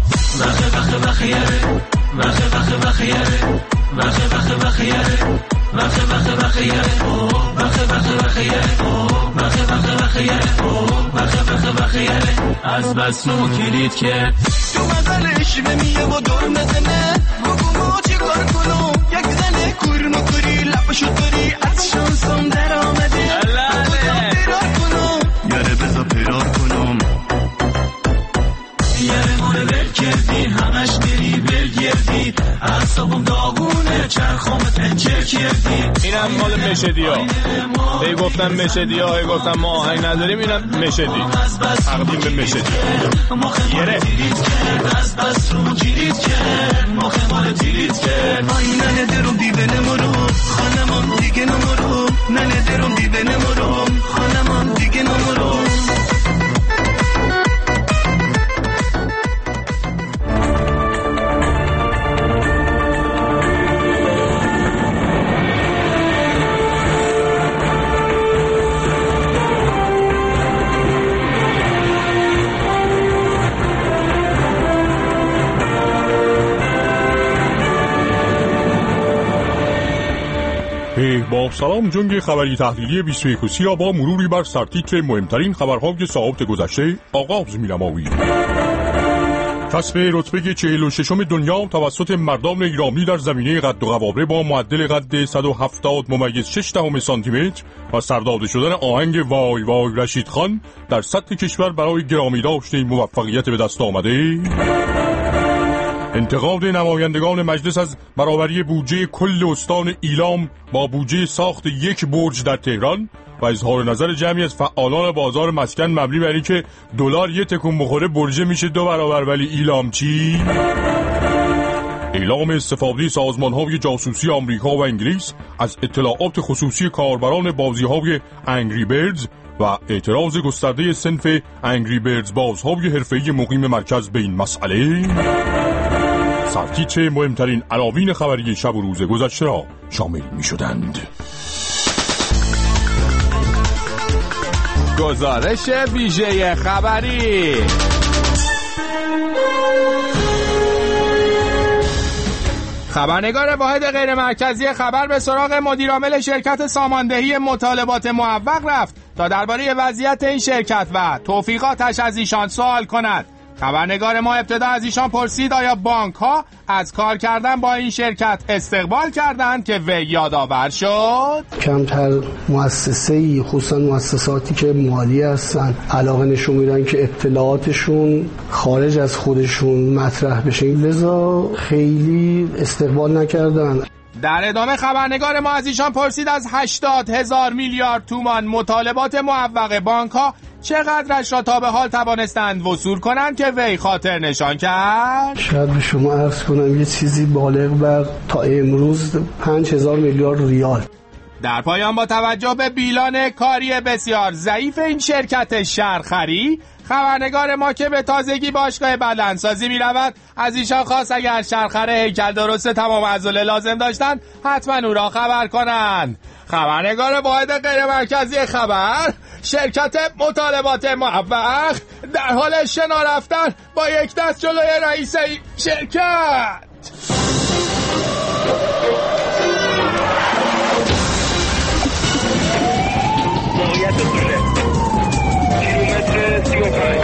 از بس رو کلید کرد تو مقالش میه و دور نزنه، بگو چی کار کنم؟ یک زنه کورنو کری لبشو داری، از شانسم در آمده پیرار کنم، یاره بزا پیرار کنم. یاره ماره ول کردی همش میری بلگردی، اعصابم داغونه چرخام پنچر کردی. اینم مال مشدی ها. هی گفتم مشدی ها، هی گفتم ما آهنگ نداریم، اینم مشدی. تقدیم به مشدی. یره از بس رو گیرید کرد، مخه مال دیرید کرد. آینه درم دیوه نمورم خانمان دیگه نمورم، ننه درم دیوه نمورم خانمان دیگه نمورم. با سلام جنگ خبری تحلیلی 21 سیا با مروری بر سرتیتر مهمترین خبرهای ساعات گذشته آغاز می‌نماییم. کسب رتبه 46 دنیا توسط مردان ایرانی در زمینه قد و قواره با معدل قد 170.6 سانتیمتر و سرداده شدن آهنگ وای وای رشید خان در سطح کشور برای گرامی داشته این موفقیت به دست آمده. انتقاد نمایندگان مجلس از برابری بودجه کل استان ایلام با بودجه ساخت یک برج در تهران و اظهار نظر جمعی از فعالان بازار مسکن مبنی بر اینکه دلار یه تکون بخوره برج میشه 2 برابر، ولی ایلام چی؟ اعلام استفاده سازمان‌های جاسوسی آمریکا و انگلیس از اطلاعات خصوصی کاربران بازی‌های انگری بردز و اعتراض گسترده صنف انگری بردز بازهای حرفه‌ای مقیم مرکز به این مسئله. سرتیتر مهمترین عناوین خبری شب و روز گذشته را شامل می شدند. گزارش ویژه خبری. خبرنگار واحد غیر مرکزی خبر به سراغ مدیرعامل شرکت ساماندهی مطالبات موفق رفت تا درباره وضعیت این شرکت و توفیقاتش از ایشان سوال کند. خبرنگار ما ابتدا از ایشان پرسید آیا بانک ها از کار کردن با این شرکت استقبال کردند که وی یادآور شد. کمتر مؤسسه‌ای خصوصا مؤسساتی که مالی هستن علاقه نشون میدن که اطلاعاتشون خارج از خودشون مطرح بشه، لذا خیلی استقبال نکردن. در ادامه خبرنگار ما از ایشان پرسید از 80,000 میلیارد تومان مطالبات معوق بانک‌ها چقدرش را تا به حال توانستند وصول کنند که وی خاطر نشان کرد. شاید به شما عرض کنم یه چیزی بالغ بر تا امروز 5,000 میلیارد ریال. در پایان با توجه به بیلان کاری بسیار ضعیف این شرکت شهرخری، خبرنگار ما که به تازگی باشگاه بدنسازی می رود از ایشان خواست اگر شهرخره هیکل درست تمام عضله لازم داشتن حتما او را خبر کنند. خبرنگار واحد غیر مرکزی خبر، شرکت مطالبات معوق در حال شنا رفتن با یک دست جلوی رئیس شرکت. کیلومتر 35.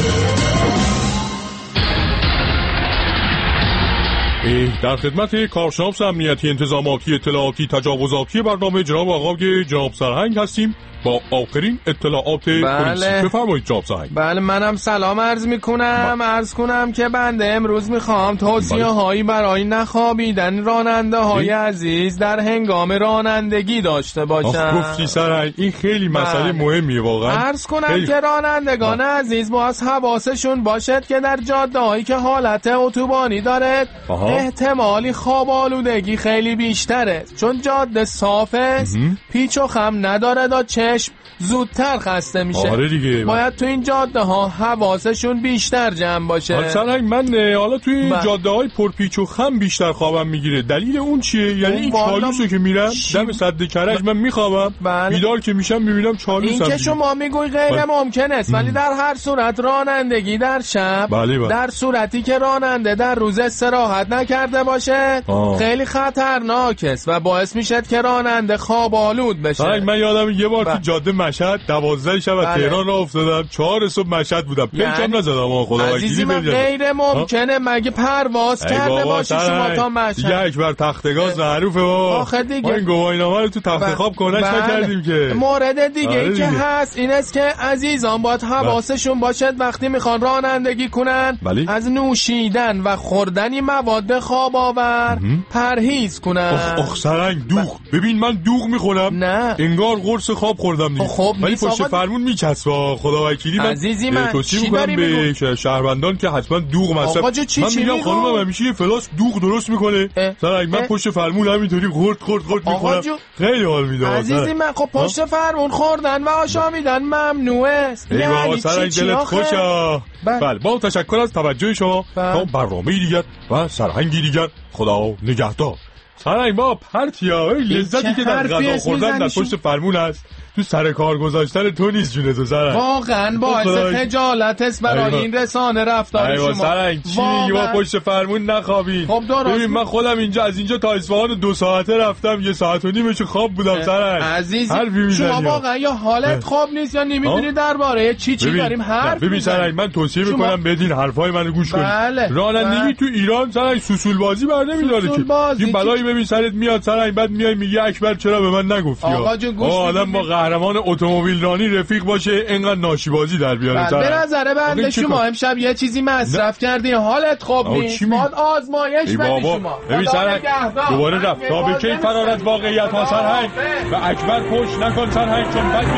در خدمت کارشناس امنیتی انتظاماتی اطلاعاتی تجاوزاتی برنامه جناب آقای جناب سرهنگ هستیم با آخرین اطلاعات پلیسی. بفرمایید جناب سرهنگ. بله منم سلام عرض میکنم. عرض کنم که بنده امروز میخوام توصیه هایی برای نخوابیدن راننده های عزیز در هنگام رانندگی داشته باشم. گفتی سرهنگ این خیلی مسئله مهمیه واقعا. عرض کنم که رانندگان عزیز باز حواسشون باشد که در جاده هایی که حالت اتوبانی دارد احتمالی خواب آلودگی خیلی بیشتره، چون جاده صاف است، پیچ و خم نداره و چشم زودتر خسته میشه. آره دیگه. باید تو این جاده ها حواسشون بیشتر جمع باشه. سرهنگ من حالا توی این جاده های پرپیچ و خم بیشتر خوابم میگیره. دلیل اون چیه؟ یعنی این چالوسو که میرم دم سد کرج من میخوابم، بیدار که میشم میبینم چالوسم. این که شما میگوی غیر ممکن است، ولی در هر صورت رانندگی در شب در صورتی که راننده در روز استراحت نکرده باشه خیلی خطرناک است و باعث میشه که راننده خواب آلود بشه. من یادم یه بار تو جاده مشهد 12 شب از تهران راه افتادم، 4 صبح مشهد بودم، پیچم نزدم. خدا وکیلی غیر ممکنه مگه پرواز کرده باشی شما تا مشهد. یک بر تختگاه معروفه آخه دیگه این گواهینامه رو تو تخت خواب کنش نکردیم که. مورد دیگه ای که هست این است که عزیزان باید حواسشون باشد وقتی میخوان رانندگی کنن از نوشیدن و خوردن مواد خواب آور پرهیز کنن. سرنگ دوغ ببین من دوغ میخورم نه انگار قرص خواب خوردم نیست. ولی پشت فرمون میچسبه. خدا وکیلی من توصیه میکنم به شهروندان که حتما دوغ مصرف. من میگم خانومم همیشه یه فلاس دوغ درست میکنه. سرنگ من پشت فرمون همینطوری خورد میخورم، خیلی حال میده. عزیزی من خب پشت فرمون خوردن و آشامیدن ممنوع است. یعنی سرنگ دلت خوشه. بله با تشکر از توجه شما. تا برنامه دیگر و سرهنگی دیگر خدا نگهدار. سرنگ ما پرتیا لذتی که در غذا خوردن در پشت فرمون است تو سر کار گذاشتن تو نیست جونه تو سرنگ. واقعا باعث خجالت است برای این رسانه رفتار شما. سرنگ چی میگی با پشت فرمون نخوابید؟ خب درست. ببین من خودم از اینجا تا اصفهان 2 ساعته رفتم، 1.5 ساعت خواب بودم سرنگ. عزیز شما واقعا یا حالت خواب نیست یا نمیدونی درباره چی داریم حرف. ببین سرنگ من توصیه میکنم بدین حرفای منو گوش کنید. رانندگی تو ایران سرنگ سوسول بازی بر نمیداره که. این بلایی ببین سرت میاد سرنگ بعد میای میگی اکبر چرا به من نگفتی؟ آدم با قهرمان اتومبیل رانی رفیق باشه اینقدر ناشی بازی در بیاره. به نظر بنده شما امشب یه چیزی مصرف کردی حالت خوب نیست. باید آزمایش بدی شما. ببین سرنگ دوباره رفت تا به کی فرارت واقعیت ها سرهنگ و اکبر پشت نکن سرهنگ چون بد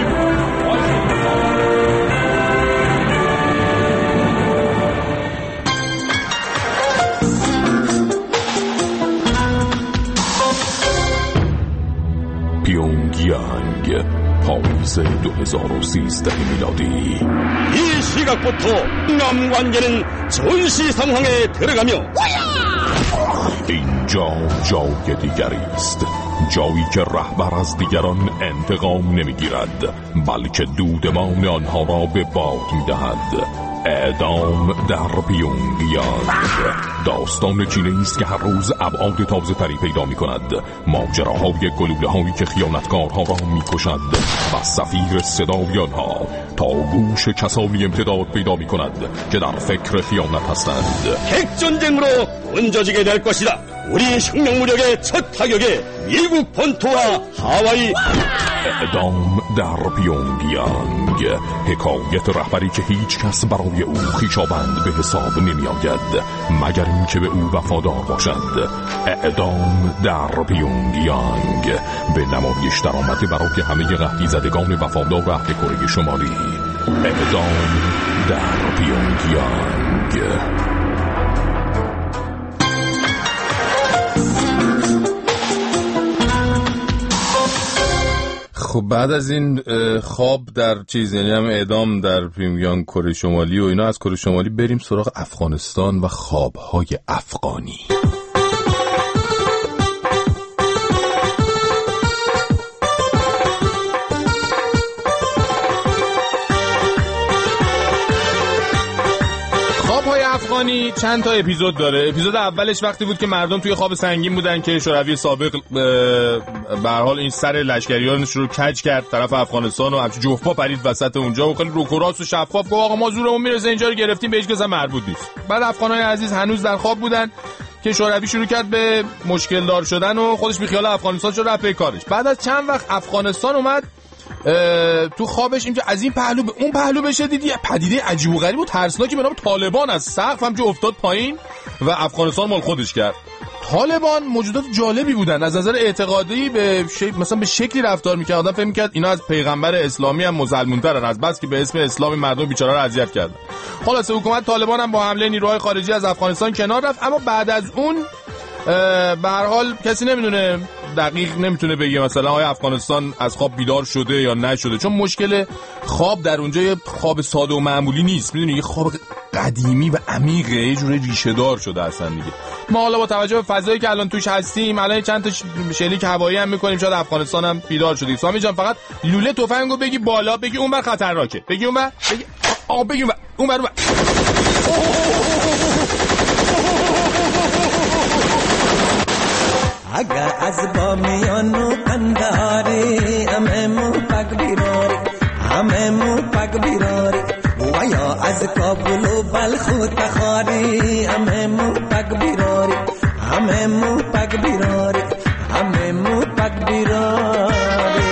پیونگیانگ پاییز 2013 میلادی. 이 시각부터 남관계는 전시 상황에 들어가며 اینجا جای دیگری است، جایی که رهبر از دیگران انتقام نمیگیرد بلکه دودمان آنها را به باد میدهد. اعدام در پیونگیانگ داستان چینی است که هر روز ابعاد تازه تری پیدا می کند. ماجراهای گلوله هایی که خیانتکارها را می کشد و سفیر صدای آنها تا گوش کسانی امتداد پیدا می کند که در فکر خیانت هستند. 핵전쟁으로 던져지게 될 것이다. 우리 혁명 무력의 첫 타격에 미국 본토와 하와이 اعدام در پیونگیانگ، حکایت رهبری که هیچ کس برای او خویشاوند به حساب نمی آید مگر اینکه به او وفادار باشد. اعدام در پیونگیانگ به نمایش در آمده برای همه قحطی زدگان وفادار اهل کره شمالی. اعدام در پیونگیانگ. خب بعد از این خواب در چیز، یعنی هم اعدام در پیونگیانگ کره شمالی و اینا، از کره شمالی بریم سراغ افغانستان و خوابهای افغانی. افغانی چند تا اپیزود داره. اپیزود اولش وقتی بود که مردم توی خواب سنگین بودن که شوروی سابق به هر حال این سر لشکریانش رو کج کرد طرف افغانستان و همچون جفت پا پرید وسط اونجا و خیلی روکراس و شفاف گفت آقا ما زورمون میرسه اینجا رو گرفتیم، به هیچ کس مربوط نیست. بعد افغانای عزیز هنوز در خواب بودن که شوروی شروع کرد به مشکل دار شدن و خودش بیخیال افغانستان شد رفت به کارش. بعد از چند وقت افغانستان اومد تو خوابش اینجا از این پهلو به اون پهلو بشه، دیدی یه پدیده عجیب و غریب و ترسناکی به نام طالبان از سقف همجا افتاد پایین و افغانستان مال خودش کرد. طالبان موجودات جالبی بودن از نظر اعتقادی، مثلا به شکلی رفتار میکرد آدم فکر میکرد اینا از پیغمبر اسلامی هم مسلمون‌ترن، از بس که به اسم اسلام مردم بیچاره رو اذیت کردن. خلاص حکومت طالبان هم با حمله نیروهای خارجی از افغانستان کنار رفت، اما بعد از اون به هر حال کسی نمیدونه، دقیق نمیتونه بگه مثلا آیا افغانستان از خواب بیدار شده یا نشده، چون مشکل خواب در اونجا یه خواب ساده و معمولی نیست، میدونی یه خواب قدیمی و عمیقه، یه جوری ریشه دار شده اصلا دیگه. ما حالا با توجه به فضایی که الان توش هستیم، الان چند تا شلیک هوایی هم میکنیم، شاید افغانستان هم بیدار شده. سامی جان فقط لوله تفنگو بگی بالا، بگی اونور خطرناکه، بگی اونور، بگی اونور. اگر از بامیانو انداری همه پاک بیراری، همه پاک بیراری و یا از کابل و بلخ و تخاری همه پاک بیراری، همه پاک بیراری، همه پاک بیراری.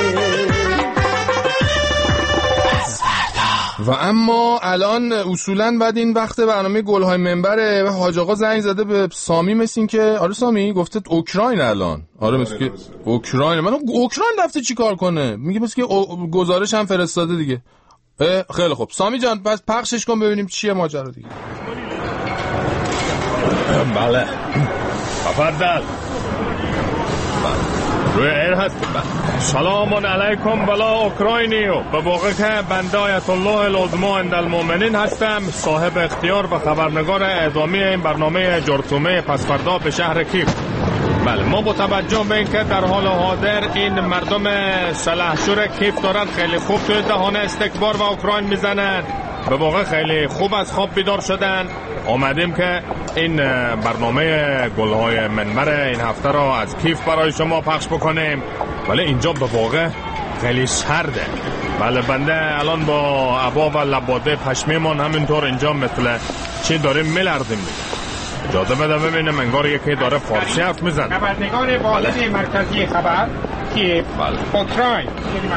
و اما الان اصولاً بعد این وقت برنامه گل‌های منبره و حاج آقا زنگ زده به سامی، مثل این که آره سامی گفته اوکراین الان، آره مثل که اوکراین. من اوکراین رفته چی کار کنه؟ میگه مثل که گزارش هم فرستاده دیگه. خیلی خوب سامی جان پس پخشش کن ببینیم چیه ماجرا دیگه. بله تفضل. روی ایر هست. سلام علیکم بلا اوکراینیو. به واقع که بنده آیت الله العظما عند المؤمنین هستم، صاحب اختیار و خبرنگار اعلامی این برنامه جرثومه پسفردا به شهر کیف. بله ما با توجه به اینکه در حال حاضر این مردم سلحشور کیف دارن خیلی خوب توی دهان استکبار و اوکراین میزنن، به واقع خیلی خوب از خواب بیدار شدن، آمدیم که این برنامه گل‌های منبر این هفته را از کیف برای شما پخش بکنیم. ولی اینجا به واقع خیلی سرده. بله بنده الان با عبا و لباده پشمیمون همینطور اینجا مثل چی داریم میلردیم دیگه. اجازه بده ببینم انگار یکی داره فارسی حرف میزنه. خبرنگار والد مرکزی خبر کیف اوکراین.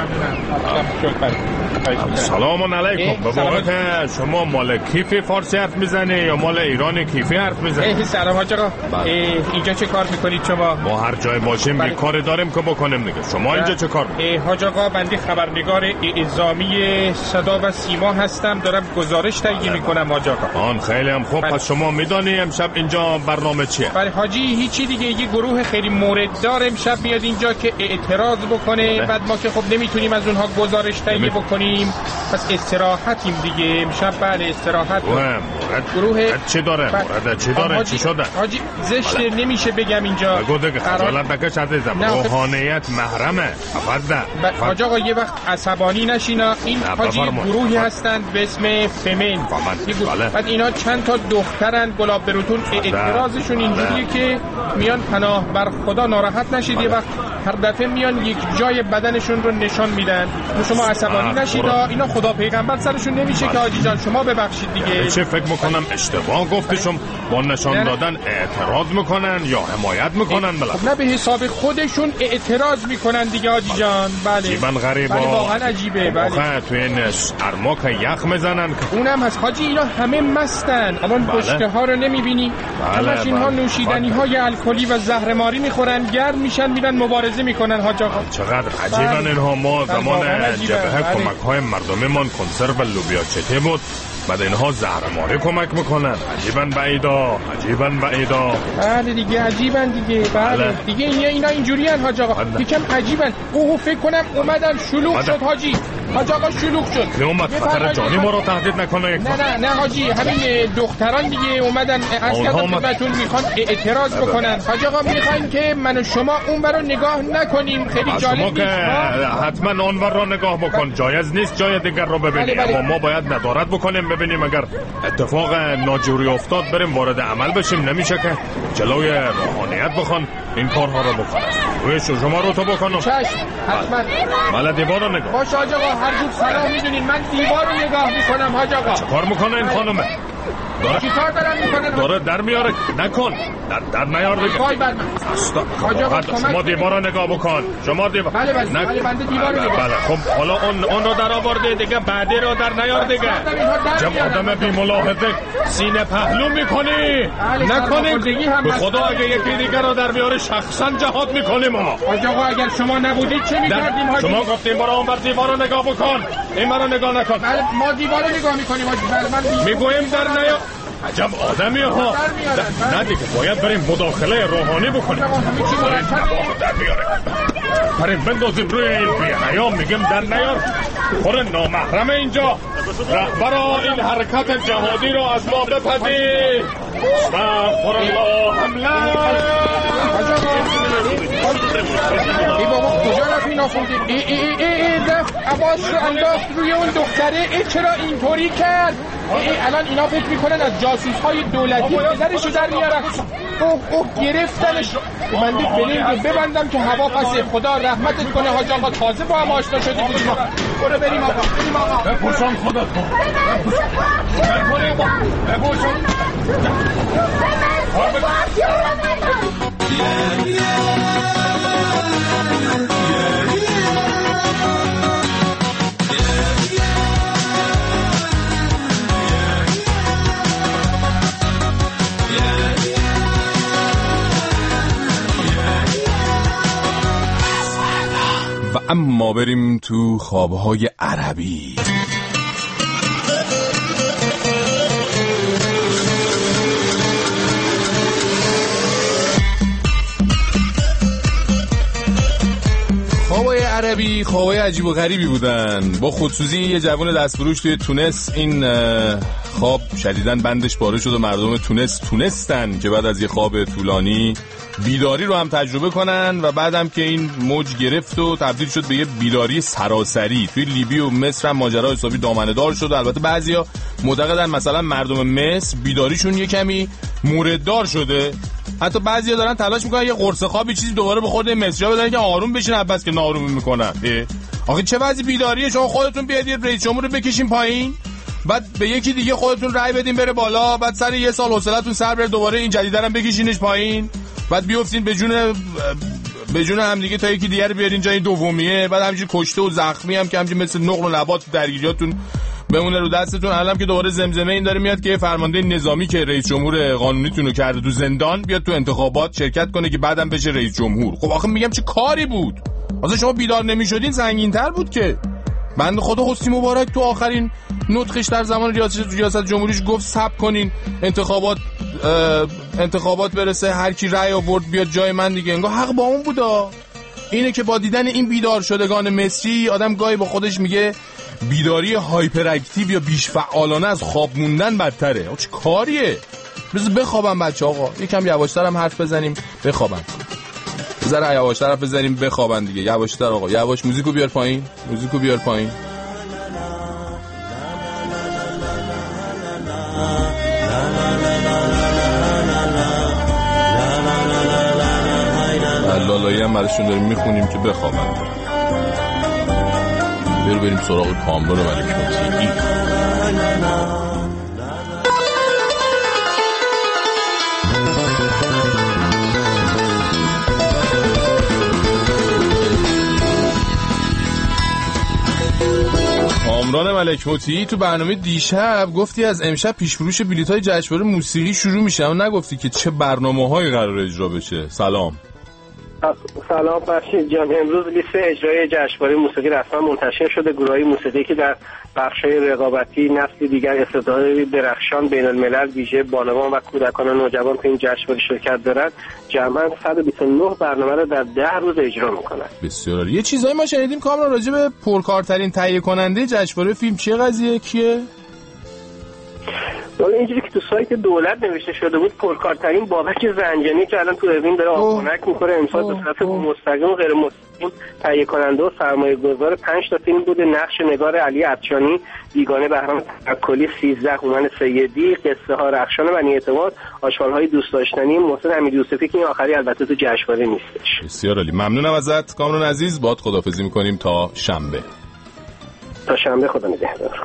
سلام علیکم. به واقع که شما مال کیفی فارسی حرف میزنی یا مال ایرانی کیفی حرف میزنی؟ سلام حاج آقا. اینجا چه کار میکنید شما؟ ما هر جای باشیم یه کاری داریم که بکنیم دیگه. شما اینجا چه کار میکنید؟ حاج آقا بنده خبرنگار اعزامی صدا و سیما هستم، دارم گزارش تهیه میکنم حاج آقا. آن خیلی هم خوب. پس شما میدونی امشب اینجا برنامه چیه؟ بله حاجی هیچی دیگه، یه گروه خیلی مورددار امشب میاد اینجا که اعتراض بکنه. بعد ما که خب نمیتونیم از اونها گزارش تهیه بکنیم، پس استراحتیم دیگه امشب. بله استراحت. گروه چی داره؟ چی داره؟ چی شده؟ حاجی زشت نمیشه بگم اینجا. بگو دیگه خجالت نکش عزیزم. روحانیت محرمه. تفضل. حاج آقا یه وقت عصبانی نشینا. این حاجی گروهی هستند به اسم فمن. بعد اینا چند تا دخترن گلاب بروتون. اعتراضشون اینجوریه که میان پناه بر خدا ناراحت نشید، یه وقت هر دفعه میان یک جای بدنشون رو نشان میدن. شما عصبانی نشید، اینا خدا پیغمبر سرشون نمیشه که حاجی جان شما ببخشید دیگه. چه فکر میکنم اشتباه گفتشم، با نشان دادن اعتراض میکنن یا حمایت میکنن؟ بله خب نه به حساب خودشون اعتراض میکنن دیگه حاجی جان. بله عجیبن غریبا، بله واقعا عجیبه. بله تو این ارما که یخ میزنن اونم هست حاجی، اینا همه مستن. الان بشکه ها رو نمیبینی؟ همش اینها نوشیدنی های الکلی و زهرماری میخورن، گرم میشن میرن مبارزه میکنن حاج آقا. چقدر عجیبن اینها. ما زمان جبهه کمک های مردمیمان کنسرو و لوبیا چته بود، بعد اینها زهرماری کمک میکنن. عجیبن بعیدا، عجیبن بعیدا. بله دیگه عجیبن دیگه. بله دیگه اینا اینجوریان حاج آقا، یکم عجیبن. فکر کنم اومدن شلوغ شد حاجی. حاج آقا شلوغ شد. که اومد خطر جانی ما رو تهدید نکنه. نه حاجی، همین دختران دیگه اومدن از خدمتتون میخوان اعتراض بکنن. حاج آقا میخواین که من و شما اونور رو نگاه نکنیم؟ خیلی جالب نیست؟ حتما اونور رو نگاه بکن، جایز نیست جای دیگر رو ببینیم. اما ما باید ندارت بکنیم، ببینیم اگر اتفاق ناجوری افتاد بریم وارد عمل بشیم. نمیشه که جلوی روحانیت بخوان این کارها رو بکنن. روی شما رو تو بکنم. چشم حتما. بله دیوار رو نگاه. باشه حاج آقا، هر جور سلام میدونین من دیوار رو نگاه میکنم حاج آقا. چه کار میکنه این خانومه؟ چی کار دارم میکنه؟ داره در میاره. نکن در نیار دیگه. وای بر من. حاج آقا شما دیوار رو نگاه بکن. شما دیوار. بله بنده دیوار رو نگاه. بله خب حالا اون رو در آورده دیگه، بعدی رو در نیار دیگه. جب آدم بی ملاحظه سینه پهلو میکنی. نکنیم به خدا، اگه یکی دیگه رو در بیاره شخصا جهاد میکنیم. حاج آقا اگر شما نبودید چه میکردیم حاجی؟ شما گفتیم برو اون بر دیوار رو نگاه بکن، این رو نگاه نکن. بله ما دیوار رو نگاه میکنیم حاجی. من میگویم در نیار. عجب آدمی ها. نه دیگه باید بریم مداخله روحانی بکنیم. در بیاره. بریم بندازیم روی این بی‌حیا. میگم در نیار. خور نامحرم اینجا. رهبرا این حرکت جهادی رو از ما بپذیر. استغفر الله. حمله. ای بابا کجا رفت این آفونده؟ رفت عباس رو انداخت روی اون دختره. چرا اینطوری کرد؟ الان اینا فکر میکنن از جاسوس های دولتی پدرشو در میارن. گرفتنش. من دید بلین رو ببندم که هوا پسه. خدا رحمتت کنه حاج آقا، تازه با هم آشنا شدی بودیم. برو بریم آقا. بپوشان خودت کن. بپوشان. و اما بریم تو خوابهای عربی. خوابهای عربی خوابهای عجیب و غریبی بودن. با خودسوزی یه جوان دستفروش توی تونس این خواب شدیداً بندش پاره شد و مردم تونس تونستن که بعد از یه خواب طولانی بیداری رو هم تجربه کنن و بعدم که این موج گرفت و تبدیل شد به یه بیداری سراسری. توی لیبی و مصر هم ماجرا حسابی دامنه‌دار شد. البته بعضیا معتقدن مثلا مردم مصر بیداریشون یه کمی مورددار شده. حتی بعضیا دارن تلاش میکنن یه قرص خوابی چیزی دوباره به خود مصری‌ها بدن که آروم بشین، بس که ناآروم میکنن. آخه چه وضع بیداریه؟ شما خودتون بیاد رئیس جمهور رو بکشین پایین، بعد به یکی دیگه خودتون رأی بدین بره بالا، بعد سر یه سال حوصله‌تون سر بره دوباره این جدیدارم بکشینش پایین، بعد بیافتین به جون هم دیگه تا یکی دیگه رو بیارین جای دومیه، بعد همینجوری کشته و زخمی هم که همینجوری مثل نقل و نبات درگیریاتون بمونه رو دستتون. الان که دوباره زمزمه این داره میاد که فرمانده نظامی که رئیس جمهور قانونیتون رو کرده تو زندان بیاد تو انتخابات شرکت کنه که بعدم بشه رئیس جمهور. خب آخه میگم چه کاری بود؟ اصلا شما بیدار نمیشدین سنگین‌تر بود که. بنده خدا حسنی مبارک تو آخرین نطقش در زمان ریاست جمهوریش گفت صبر کنین انتخابات برسه، هر کی رأی آورد بیاد جای من دیگه. انگار حق با اون بودا. اینه که با دیدن این بیدار شدگان مصری آدم گاهی با خودش میگه بیداری هایپر اکتیو یا بیش فعالانه از خواب موندن بدتره. چه کاریه؟ بذار بخوابم بچه آقا، یکم یواشتر هم حرف بزنیم بخوابم. بذار یواشتر حرف بزنیم بخوابن دیگه. یواشتر آقا، یواش. موزیکو بیار پایین. لالایی هم هم براشون داریم میخونیم که بخوابن. بریم سراغ کامران ملک مطیعی. کامران ملک مطیعی تو برنامه دیشب گفتی از امشب پیش‌فروش بلیط‌های جشنواره موسیقی شروع میشه، اما نگفتی که چه برنامه‌هایی قرار اجرا بشه. سلام فرشید جان. امروز لیست اجرای جشنواره موسیقی رسما منتشر شده. گروه‌های موسیقی که در بخش‌های رقابتی نسلی دیگر استعدادهای درخشان بین الملل ویژه بانوان و کودکان و نوجوان که این جشنواره شرکت دارند جمعاً 129 برنامه را در 10 روز اجرا می‌کنند. بسیار عالی. یه چیزایی ما شنیدیم کامران راجع به پرکارترین تهیه کننده جشنواره فیلم چه قضیه کیه؟ ولی اینجوری که تو سایت دولت نوشته شده بود پرکارترین بابک زنجانی که الان تو اوین داره آخونک می‌کنه امسال به صورت مستقیم و غیر مستقیم تهیه کننده و سرمایه‌گذار 5 تا فیلم بوده. نقش نگار علی عطشانی، بیگانه بهرام توکلی، 13 هومن سیدی، قصه ها رخشان بنی اعتماد، آشغال‌های دوست داشتنی محسن امیریوسفی که این آخری البته تو جشنواره نیستش. بسیار عالی. ممنونم ازت کامران عزیز. باهات خداحافظی می‌کنیم تا شنبه. تا شنبه، خدا نگهدار.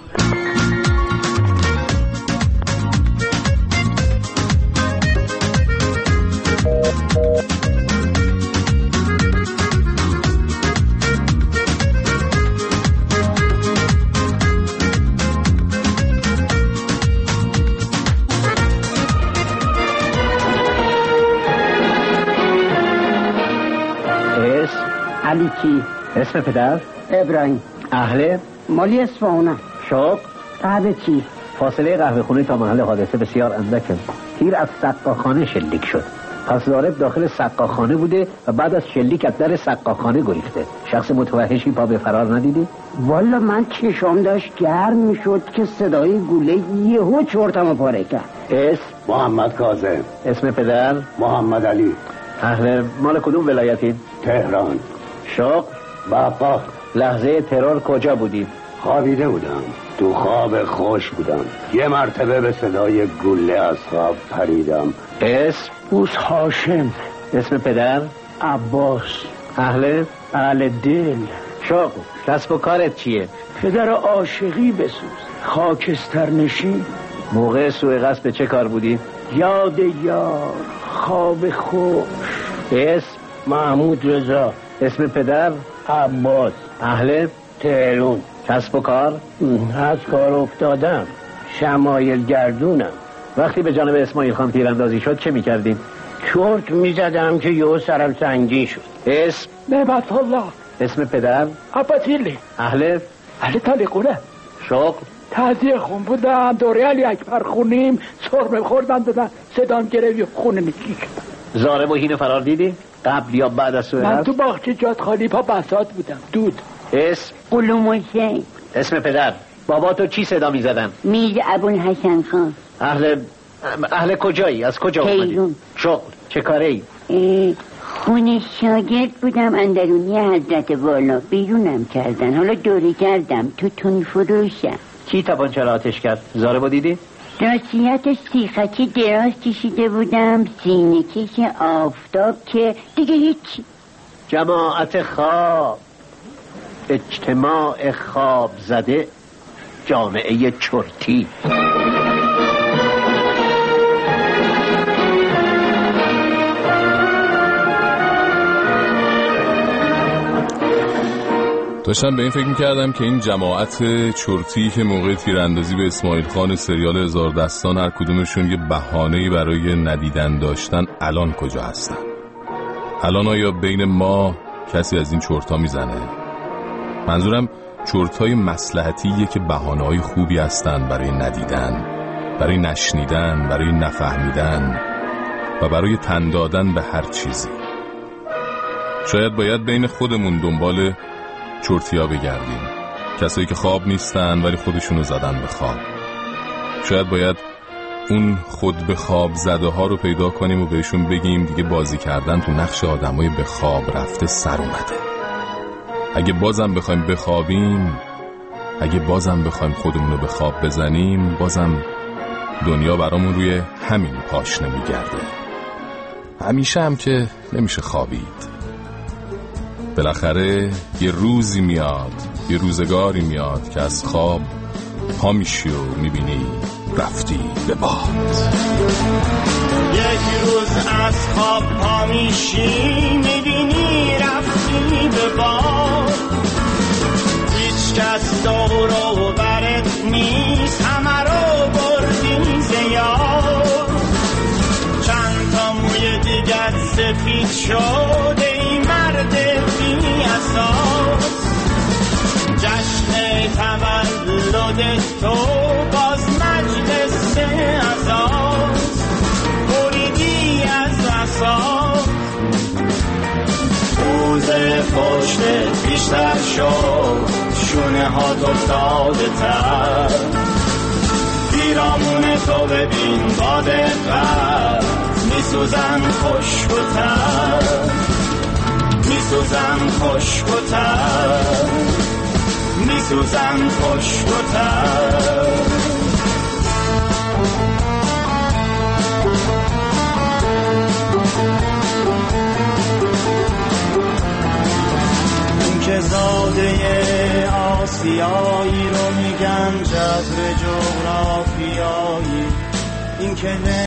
علی کی؟ اسم پدر؟ ابراهیم. اهل؟ مالی اصفهانم. شوق؟ قهوه چی؟ فاصله قهوه خونه تا محل حادثه بسیار اندکه. تیر از سقاخانه شلیک شد. پس ضارب داخل سقاخانه بوده و بعد از شلیک از در سقاخانه گریخته. شخص متوحشی پا به فرار ندیدی؟ والا من چشام داشت گرم میشد که صدای گوله یهو چرتمو پاره کرد. اسم؟ محمد کاظم. اسم پدر؟ محمد علی. اهل مال کدوم ولایتی؟ تهران. شوق؟ بابا. لحظه ترور کجا بودی؟ خوابیده بودم. تو خواب خوش بودم. یه مرتبه به صدای گوله از خواب پریدم. اسم؟ بوس هاشم. اسم پدر؟ عباس. اهل دل. شوق کسب و کارت چیه؟ پدر عاشقی بسوز. خاکستر نشین. موقع سوء قصد به چه کار بودی؟ یاد یار. خواب خوش. اسم؟ محمود رضا. اسم پدر؟ عباس. اهل تهران. کسب و کار؟ از کار افتادم. شمایل گردونم. وقتی به جانب اسماعیل خان تیراندازی شد چه میکردیم؟ چرت میزدم که یهو سرم سنگین شد. اسم؟ نعمت الله. اسم پدر؟ عباسیلی. اهل طالقونه. شغل؟ تعزیه خون بودم. دوره علی اکبر خونیم. سرمه خوردم دادن صدام گرفت خونه نگی شدم. ضارب و هین فرار دیدی؟ قبل یا بعد از سوء قصد؟ من تو باغچه جاد خالی پا بساط بودم. دود. اسم؟ قلوم حسین. اسم پدر؟ بابا تو چی صدا می زدن؟ میر ابوالحسن خان. اهل کجایی؟ از کجا اومدی؟ تهران. شغل چه کاره ای؟ خونه شاگرد بودم اندرونی حضرت والا. بیرونم کردن. حالا دوری کردم تو تون فروشم. کی تپانچه را آتش کرد؟ ضارب دیدی؟ راستیتش سیخکی دراز کشیده بودم. سینه کش آفتاب که دیگه هیچی. جماعت خواب. اجتماع خواب زده. جامعه چرتی. داشتم به این فکر می‌کردم که این جماعت چرتی که موقع تیراندازی به اسماعیل خان سریال هزار دستان هر کدومشون یه بهانه‌ای برای ندیدن داشتن الان کجا هستن؟ الان آیا بین ما کسی از این چرتا میزنه؟ منظورم چرتای مصلحتیه که بهانه‌های خوبی هستن برای ندیدن، برای نشنیدن، برای نفهمیدن و برای تن دادن به هر چیزی. شاید باید بین خودمون دنبال چرتیا بگردیم، کسایی که خواب نیستن ولی خودشونو زدن به خواب. شاید باید اون خود به خواب زده ها رو پیدا کنیم و بهشون بگیم دیگه بازی کردن تو نقش آدمای به خواب رفته سر اومده. اگه بازم بخوایم بخوابیم، اگه بازم بخوایم خودمونو به خواب بزنیم، بازم دنیا برامون روی همین پاشنه میگرده. همیشه هم که نمیشه خوابید. بالاخره یه روزی میاد، یه روزگاری میاد که از خواب پا میشی و میبینی رفتی به باد. یک روز از خواب پا میشی میبینی رفتی به باد. هیچ کس دور و برت نیست، همه رو بردی زیاد. چند تا موی دیگر سفید شده ای مرد بی اساس. جشن تولد تو باز مجلس عزاست. بریدی از اساس، روز پشت بیشتر شد، شونه ها افتاده تر. پیرامون تو ببین با دقت، میسوزن خشک‌تر، میسوزن خشک‌تر، میسوزن خشک‌تر. این که زاده آسیایی رو میگن جبر جغرافیایی. این که